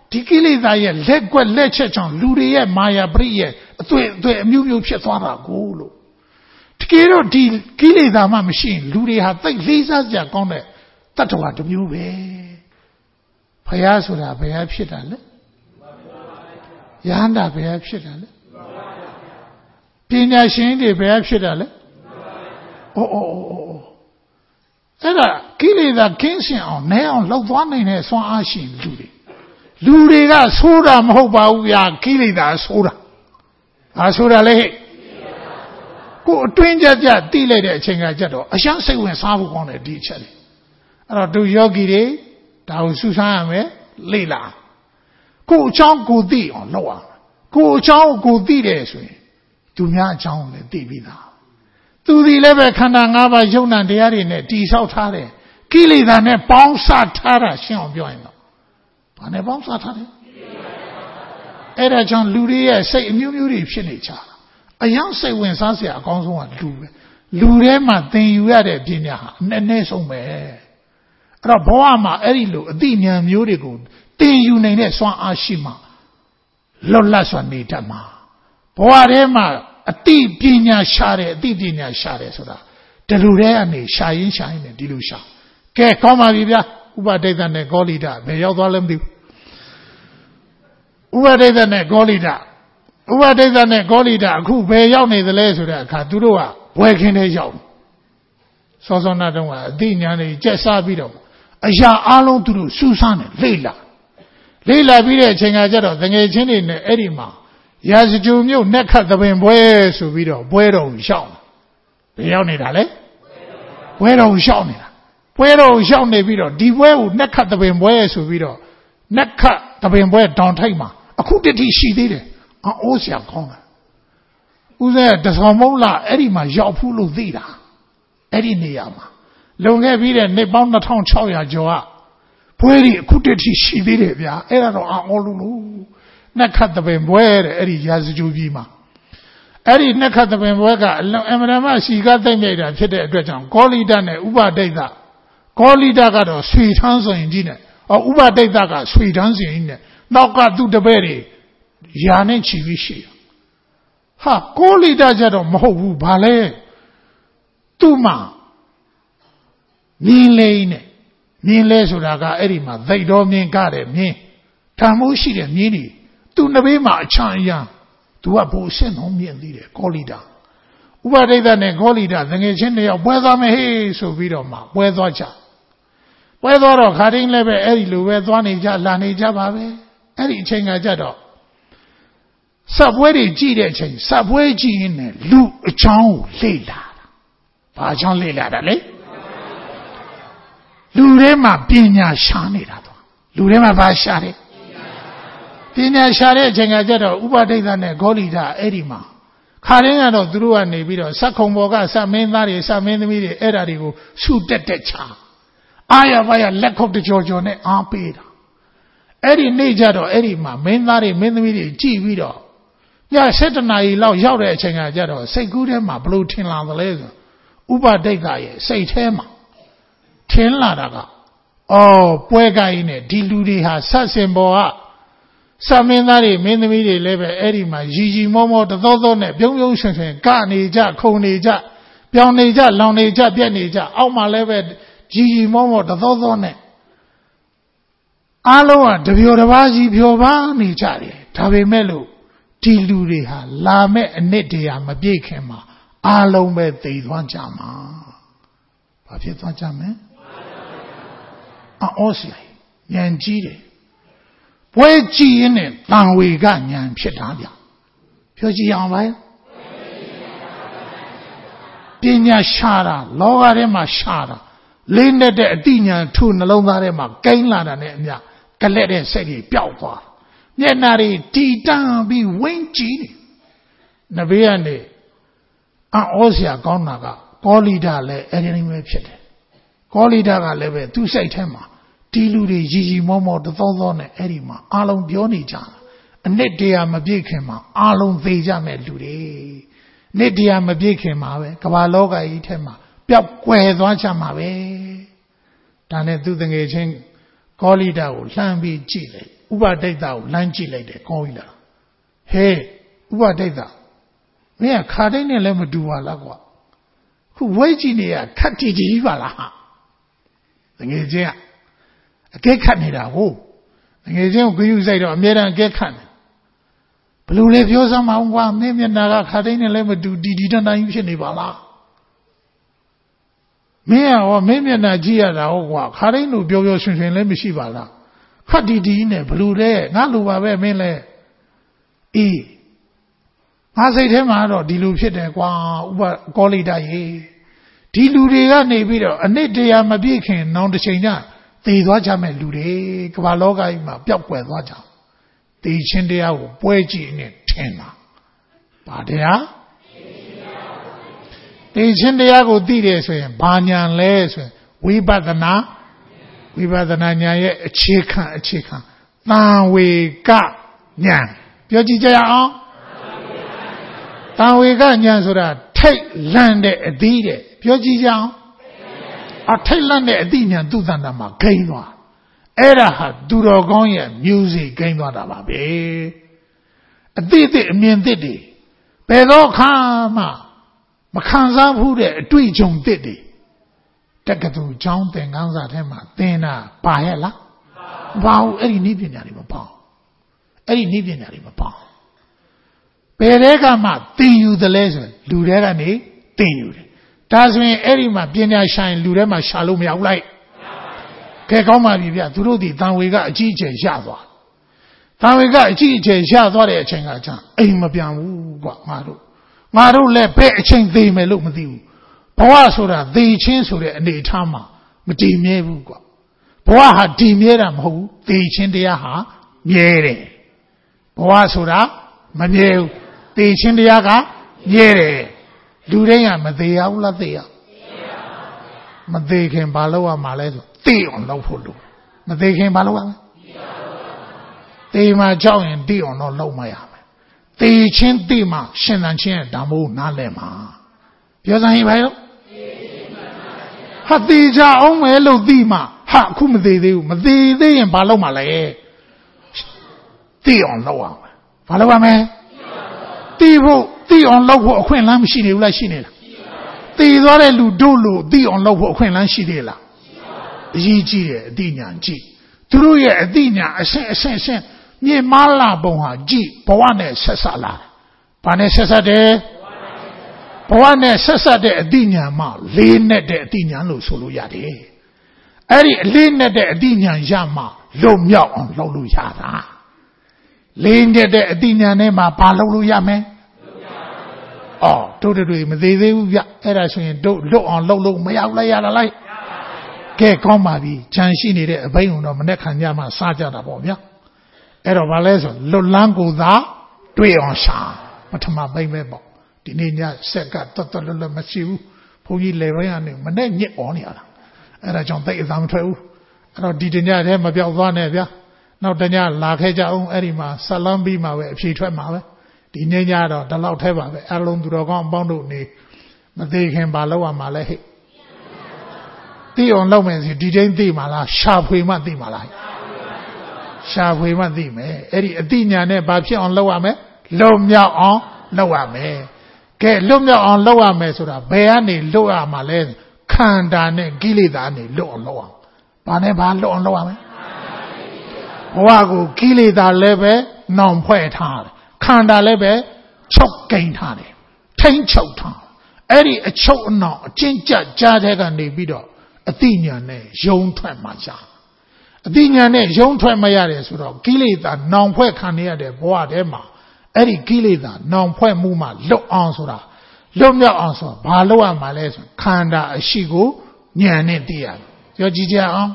ဒီကိလေသာရဲ့လက်ကွက်လက်ချက်ကြောင့်လူတွေရဲ့မာယာပရိရဲ့အသွင်အသွင်အမျိုးမျိုးဖြစ်သွားတာကိုလို့တကယ်တော့ဒီကိလေသာမှမရှိရင်လူတွေဟာသိလေးစားစရာကောင်းတဲ့တတ္တဝါတစ်မျိုးပဲဖယားဆိုတာဘယ်ဟာဖြစ်တာလဲယဟန္တာဘယ်ဟာဖြစ်တာလဲပညာရှင်တွေဘယ်ဟာဖြစ်တာလဲအိုးအိုးအိုးအိုးအဲ့ဒါကိလေသာကင်းစင်အောင်နဲအောင်လှုပ်သွားနိုင်တဲ့ဆွမ်းအားရှိလူတွေလူတွေကဆိုးတာမဟုတ်ပါဘူးဗျာကိလေသာဆိုးတာဘာဆိုးတာလဲကိုအတွင်းကြကြတိလိုက်တဲ့အချိန်ကကြတော့အရှမ်းစိတ်ဝင်စားဖို့ကောင်းတယ်ဒီအချက်လေးအဲ့တော့သူယောဂီတွေဒါကိုစူးစမ်းရမယ်လေ့လာကိုအချောင်းကိုသိအောင်လုပ်အောင်ကိုအချောင်းကိုသိတယ်ဆိုရင်သူများအချောင်းလည်းသိပြီးသားသူဒီလည်းပဲခန္ဓာ၅ပါးယုံနာတရားတွေနဲ့တည်ဆောက်ထားတယ်ကိလေသာနဲ့ပေါင်းစထားတာရှင်းအောင်ပြောရင်တော့ဘာနဲ့ပေါင်းစထားတယ်အဲ့ဒါကြောင့်လူတွေရဲ့စိတ်အမျိုးမျိုးတွေဖြစ်နေကြတာအယောင်စိတ်ဝင်စားစရာအကောင်းဆုံးကလူပဲလူထဲမှာသင်ယူရတဲ့ပညာဟာအနည်းနည်းဆုံးပဲအဲ့တော့ဘဝမှာအဲ့ဒီလိုအသိဉာဏ်မျိုးတွေကိုသင်ယူနိုင်တဲ့စွမ်းအားရှိမှလွတ်လပ်စွာနေတတ်မှာဘဝထဲမှာအသိပညာရှာတယ်အသိပညာရှာတယ်ဆိုတာဒီလိုတည်းကနေရှာရင်းရှာရင်းနဲ့ဒီလိုရှာကဲကောင်းပါပြီဗျာဥပဒိဋ္ဌနဲ့ဂေါလိတဘယ်ရောက်သွားလဲမသိဘူးဥပဒိဋ္ဌနဲ့ဂေါလိတဥပဒိဋ္ဌနဲ့ဂေါလိတအခုဘယ်ရောက်နေသလဲဆိုတဲ့အခါသူတို့ကဘွယ်ခင်းတဲ့ရောက်စောစောနာတုန်းကအသိဉာဏ်တွေကျက်စားပြီးတော့အရာအလုံးသူတို့စူးစမ်းတယ်လေ့လာလေ့လာပြီးတဲ့အချိန်ကကျတော့တငယ်ချင်းတွေနဲ့အဲ့ဒီမှာရာဇဂျူမြို့နက်ခတ်သပင်ပွဲဆိုပြီးတော့ပွဲတော်ကိုရှောက်ဘယ်ရောက်နေတာလဲပွဲတော်ကိုရှောက်နေတာပွဲတော်ကိုရှောက်နေပြီးတော့ဒီပွဲကိုနက်ခတ်သပင်ပွဲဆိုပြီးတော့နက်ခတ်သပင်ပွဲတောင်ထိပ်မှာအခုတည်းရှိသေးတယ်အိုးဆရာကောင်းတာဦးဇင်းတဆောင်မုံလာအဲ့ဒီမှာရောက်ဖူးလို့သိတာအဲ့ဒီနေရာမှာလုံခဲ့ပြီးတဲ့နှစ်ပေါင်းနှစ်ထောင်ခြောက်ရာကျော်ကပွဲတွေအခုတည်းရှိသေးတယ်ဗျာအဲ့ဒါတော့အော်လို့လို့နက်ခတ်သပင်ပွဲတဲ့အဲ့ဒီရာဇဂျူကြီးမှာအဲ့ဒီနက်ခတ်သပင်ပွဲကအမရမရှိကသိမ့်မြိုက်တာဖြစ်တဲ့အတွက်ကြောင့်ကောလိတနဲ့ဥပဒိဋ္ဌကောလိတကတော့ဆွေထန်းစင်ကြီးနဲ့အော်ဥပဒိဋ္ဌကဆွေထန်းစင်ကြီးနဲ့နောက်ကသူ့တပည့်တွေယာနဲ့ချီပြီးရှိဟာကောလိတကြတော့မဟုတ်ဘူးဗာလဲသူ့မှာမြင်းလေးနဲ့မြင်းလဲဆိုတာကအဲ့ဒီမှာသိတော်မြင်းကတဲ့မြင်းဓာမိုးရှိတဲ့မြင်းတွေသူ့နဘေးမှာအချမ်းအရံသူကဘိုးဆင့်တော်မြင့်သေးတယ်ကောလိတဥပဒိဋ္ဌနဲ့ကောလိတငငယ်ချင်းတွေရောက်ပွဲသွားမယ်ဟေးဆိုပြီးတော့မှပွဲသွားကြပွဲသွားတော့ခါတိုင်းလည်းပဲအဲ့ဒီလိုပဲသွားနေကြလာနေကြပါပဲအဲ့ဒီအချိန်ကကြတော့စပ်ပွဲတွေကြည့်တဲ့အချိန်စပ်ပွဲကြည့်ရင်လည်းလူအချောင်းကိုလေ့လာတာဘာအချောင်းလေ့လာတာလဲလူထဲမှာပညာရှာနေတာတော့လူထဲမှာဘာရှာတယ်ပညာရှာတဲ့အချိန်ကကြတော့ဥပဒိဋ္ဌနဲ့ဂေါလိတအဲ့ဒီမှာခါရင်းကတော့သူတို့ကနေပြီးတော့စက်ခုံပေါ်ကစက်မင်းသားတွေစက်မင်းသမီးတွေအဲ့ဓာတွေကိုစုတက်တက်ချအာရပါရလက်ခုပ်တကြောကြောနဲ့အားပေးတာအဲ့ဒီနေ့ကြတော့အဲ့ဒီမှာမင်းသားတွေမင်းသမီးတွေကြည့်ပြီးတော့ညဆယ်တနာရီလောက်ရောက်တဲ့အချိန်ကကြတော့စိတ်ကူးထဲမှာဘလို့ထင်လာသလဲဆိုဥပဒိဋ္ဌရဲ့စိတ်ထဲမှာထင်လာတာကအော်ပွဲကိုင်းနဲ့ဒီလူတွေဟာဆက်စင်ပေါ်ကစမင်းသားတွေမင်းသမီးတွေလည်းပဲအဲ့ဒီမှာရီရီမောမောတသောသောနဲ့ပြုံးပြုံးရွှင်ရွှင်ကနေကြခုန်နေကြပြောင်းနေကြလောင်နေကြပြက်နေကြအောက်မှာလည်းပဲရီရီမောမောတသောသောနဲ့အားလုံးကတပျော်တစ်ပါးစီဖြော်ပါနေကြတယ်ဒါပေမဲ့လို့ဒီလူတွေဟာလာမဲ့အနှစ်တရာမပြည့်ခင်မှာအားလုံးပဲသိသွားကြမှာဘာဖြစ်သွားကြမလဲအော်စီဉာဏ်ကြီးတယ်ပွဲကြည့်ရင်နဲ့တန်ဝေကဉာဏ်ဖြစ်တာဗျပြောကြည့်အောင်ပါပညာရှာတာလောကထဲမှာရှာတာလေးနဲ့တဲ့အတိညာထုနှလုံးသားထဲမှာကိန်းလာတာနဲ့အမျှကလက်တဲ့စိတ်ကြီးပျောက်သွားမျက်နှာတွေတီတန်းပြီးဝင်းကြည့်နေနဘေးကနေအော်စရာကောင်းတာကကောလိတလည်းအဲ့ဒီလိုပဲဖြစ်တယ်ကောလိတကလည်းပဲသူ့စိတ်ထဲမှာဒီလူတွေရီရီမောမောတသောသောနဲ့အဲ့ဒီမှာအားလုံးပြောနေကြတာအနှစ်တရာမပြည့်ခင်မှာအားလုံးသိကြမဲ့လူတွေနှစ်တရာမပြည့်ခင်မှာပဲကမ္ဘာလောကကြီးထဲမှာပျောက်ကွယ်သွားကြမှာပဲဒါနဲ့သူတငယ်ချင်းကောလိတကိုလှမ်းပြီးကြည့်လိုက်ဥပဒိတ်တာကိုလှမ်းကြည့်လိုက်တယ်ကောကြီးလားဟေးဥပဒိတ်တာမင်းကခါတိုင်းနဲ့လည်းမတူပါလားကွာခုဝိတ်ကြီးနေရခက်တီတီပါလားဟာတကယ်ချင်းကအကဲခတ်နေတာဟုတ်တကယ်ချင်းကိုဂရုစိုက်တော့အမြဲတမ်းအကဲခတ်နေဘလူလေးပြောစမ်းမအောင်ကွာမင်းမျက်နှာကခါတိုင်းနဲ့လည်းမတူတီတီတန်တန်ကြီးဖြစ်နေပါလားမင်းရောမင်းမျက်နှာကြည့်ရတာဟုတ်ကွာခါတိုင်းလိုပြောပြောရွှင်ရွှင်လည်းမရှိပါလားခတ်တီတီနဲ့ဘလူလေးငါလိုပါပဲမင်းလည်းအေးငါစိတ်ထဲမှာတော့ဒီလိုဖြစ်တယ်ကွာဥပကောလိတရေဒီလူတွေကနေပြီးတော့အနစ်တရားမပြည့်ခင်နောင်တစ်ချိန်ကျသေသွားကြမဲ့လူတွေကမ္ဘာလောကကြီးမှာပျောက်ကွယ်သွားကြသေခြင်းတရားကိုပွဲကြည့်နေထင်တာဗာတရားသေခြင်းတရားကိုသိတယ်ဆိုရင်ဘာညာလဲဆိုရင်ဝိပဿနာဝိပဿနာညာရဲ့အခြေခံအခြေခံသံဝေကညာပြောကြည့်ကြရအောင်သံဝေကညာဆိုတာထိတ်လန့်တဲ့အသီးတဲ့ပြောကြည့်ကြအောင်အထိတ်လန့်တဲ့အသီးညာသူ့တန်တာမှာဂိမ်းသွားအဲ့ဒါဟာသူတော်ကောင်းရဲ့ music ဂိမ်းသွားတာပါပဲအသီးအသစ်အမြင်သစ်တွေဘယ်တော့ခါမှမခံစားဘူးတဲ့အတွေ့အကြုံသစ်တွေတက္ကသိုလ်ကျောင်းသင်ခန်းစာထဲမှာသင်တာပါရဲ့လားမပါဘူးအဲ့ဒီနည်းပညာတွေမပါဘူးအဲ့ဒီနည်းပညာတွေမပါဘူးဘယ်တဲကမှသင်ယူတယ်လဲဆိုလူတဲကနေသင်ယူတယ်ဒါဆိုရင်အဲ့ဒီမှာပညာရှာရင်လူထဲမှာရှာလို့မရဘူးလိုက်ကဲကောင်းပါပြီဗျသူတို့ဒီတန်ဝေကအကြီးအကျယ်ရသွားတန်ဝေကအကြီးအကျယ်ရသွားတဲ့အချိန်ကကြာအိမ်မပြန်ဘူးကွာငါတို့ငါတို့လည်းဘယ်အချိန်သေးမယ်လို့မသိဘူးဘဝဆိုတာသေချင်းဆိုတဲ့အနေအထားမှာမတည်မြဲဘူးကွာဘဝဟာတည်မြဲတာမဟုတ်ဘူးသေချင်းတရားဟာမြဲတယ်ဘဝဆိုတာမမြဲဘူးသေချင်းတရားကမြဲတယ်လူတိုင်းကမသေးရဘူးလားသေရမသေးခင်ဘာလို့ရမှာလဲဆိုသေအောင်လုပ်ဖို့လို့မသေးခင်ဘာလို့ရမလဲသေမှာကြောက်ရင်သေအောင်တော့လုပ်မရမယ်သေချင်းသေမှာရှင်သန်ချင်းရဲ့ဓမ္မိုးနားလဲမှာပြောစမ်းရင်ဘာလို့ဟာသေချအောင်မယ်လို့သိမှာဟာအခုမသေးသေးဘူးမသေးသေးရင်ဘာလုပ်မှာလဲသေအောင်လုပ်ရမယ်ဘာလုပ်ရမလဲသေဖို့သိအောင်လုပ်ဖို့အခွင့်အလမ်းမရှိနေဘူးလားရှိနေလားသိသွားတဲ့လူတို့လို့သိအောင်လုပ်ဖို့အခွင့်အလမ်းရှိသေးလားအရေးကြီးတယ်အသိဉာဏ်ကြည့်သူတို့ရဲ့အသိဉာဏ်အဆင့်အဆင့်အဆင့်မြင့်မားလာပုံဟာကြည့်ဘဝနဲ့ဆက်ဆက်လာဘာနဲ့ဆက်ဆက်တယ်ဘဝနဲ့ဆက်ဆက်တဲ့အသိဉာဏ်မှလေးနဲ့တဲ့အသိဉာဏ်လို့ဆိုလို့ရတယ်အဲ့ဒီအလေးနဲ့တဲ့အသိဉာဏ်ရမှလွတ်မြောက်အောင်လုပ်လို့ရတာလေးနဲ့တဲ့အသိဉာဏ်နဲ့မှဘာလုပ်လို့ရမလဲအော်တို့တွေမသေးသေးဘူးဗျအဲ့ဒါဆိုရင်တို့လွတ်အောင်လုပ်လို့မရဘူးလားရလားလိုက်ကဲကောင်းပါပြီခြံရှိနေတဲ့အဘိန်းုံတော့မနဲ့ခံကြမှာစားကြတာပေါ့ဗျာအဲ့တော့ဘာလဲဆိုလွတ်လန်းကိုသာတွေ့အောင်ရှာပထမဘိန်းပဲပေါ့ဒီနေ့ညဆက်ကတော်တော်လွတ်လွတ်မရှိဘူးဘုန်းကြီးလေပိုင်းကနေမနဲ့ညစ်အောင်နေရတာအဲ့ဒါကြောင့်သိအသာမထွက်ဘူးအဲ့တော့ဒီတညတည်းမပြောက်သွားနဲ့ဗျာနောက်တညလာခဲ့ကြအောင်အဲ့ဒီမှာဆက်လန်းပြီးမှပဲအဖြေထွက်မှာပဲဒီနေ့ညတော့ဒီလောက်ထဲပါပဲအလုံးသူတော်ကောင်းအပေါင်းတို့နေမသေးခင်ဘာလို့ရမှာလဲဟဲ့သိအောင်လုပ်မယ်စီဒီတိုင်းသိမှာလားရှာဖွေမှသိမှာလားရှာဖွေမှသိမယ်အဲ့ဒီအတိညာနဲ့ဘာဖြစ်အောင်လုပ်ရမလဲလွတ်မြောက်အောင်လုပ်ရမယ်ကဲလွတ်မြောက်အောင်လုပ်ရမယ်ဆိုတာဘယ်ကနေလွတ်ရမှာလဲခန္ဓာနဲ့ကိလေသာနဲ့လွတ်အောင်လုပ်အောင်ဘာနဲ့ဘာလွတ်အောင်လုပ်ရမလဲဘဝကိုကိလေသာလည်းပဲနှောင်ဖွဲ့ထားတယ်ခန္ဓာလည်းပဲချုပ်ကိန်းထားတယ်ထိမ့်ချုပ်ထားအဲ့ဒီအချုပ်အနှောင်အကျဉ်းကြကြားတဲ့ကနေပြီးတော့အတိညာနဲ့ယုံထွက်မှရအတိညာနဲ့ယုံထွက်မရတယ်ဆိုတော့ကိလေသာနှောင်ဖွဲ့ခံရတဲ့ဘဝထဲမှာအဲ့ဒီကိလေသာနှောင်ဖွဲ့မှုမှလွတ်အောင်ဆိုတာလွတ်မြောက်အောင်ဆိုဘာလုပ်ရမှာလဲဆိုခန္ဓာအရှိကိုဉာဏ်နဲ့သိရတယ်ပြောကြည့်ကြအောင်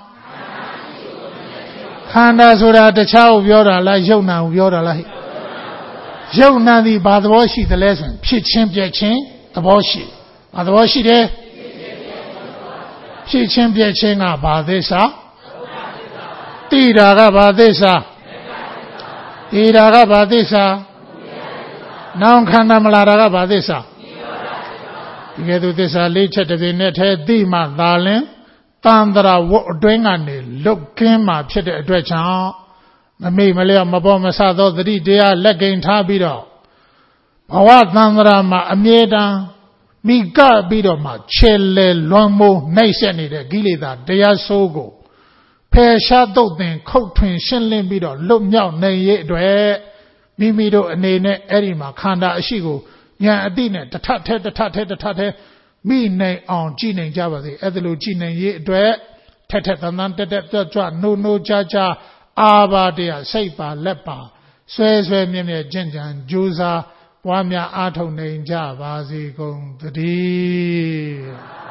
ခန္ဓာဆိုတာတခြားကိုပြောတာလားယုံနာကိုပြောတာလားဟဲ့ယုံနာသည်ဘာသဘောရှိသလဲဆိုရင်ဖြစ်ချင်းပြက်ချင်းသဘောရှိဘာသဘောရှိတယ်ဖြစ်ချင်းပြက်ချင်းကဘာသစ္စာတိတာကဘာသစ္စာတိတာကဘာသစ္စာနောင်ခန္ဓာမလာတာကဘာသစ္စာဒီကဲ့သို့သစ္စာလေးချက်တစ်ပြိုင်နက်တည်းသိမှသာလင်တန်တရာဝတ်အတွင်းကနေလွတ်ကင်းမှာဖြစ်တဲ့အတွက်ကြောင့်မမေ့မလျော့မပေါ်မဆသောသတိတရားလက်ကိန်ထားပြီးတော့ဘဝတန်တရာမှာအမြဲတမ်းမိကပြီးတော့မှခြေလေလွန်မိုးနှိမ့်ဆက်နေတဲ့ကိလေသာတရားဆိုးကိုဖယ်ရှားတုတ်တင်ခုတ်ထွင်ရှင်းလင်းပြီးတော့လွတ်မြောက်နိုင်ရဲ့အတွက်မိမိတို့အနေနဲ့အဲ့ဒီမှာခန္ဓာအရှိကိုဉာဏ်အတိနဲ့တထထဲတထထဲတထထဲမိနိုင်အောင်ကြည်နိုင်ကြပါစေအဲ့ဒါလိုကြည်နိုင်ရဲ့အတွက်ထက်ထက်တန်တန်တက်တက်ကြွကြွနိုးနိုးကြကြအာဘာတရားစိတ်ပါလက်ပါဆွဲဆွဲမြဲမြဲကြင်ကြံကြိုးစားပွားများအားထုတ်နိုင်ကြပါစေကုန်သတည်း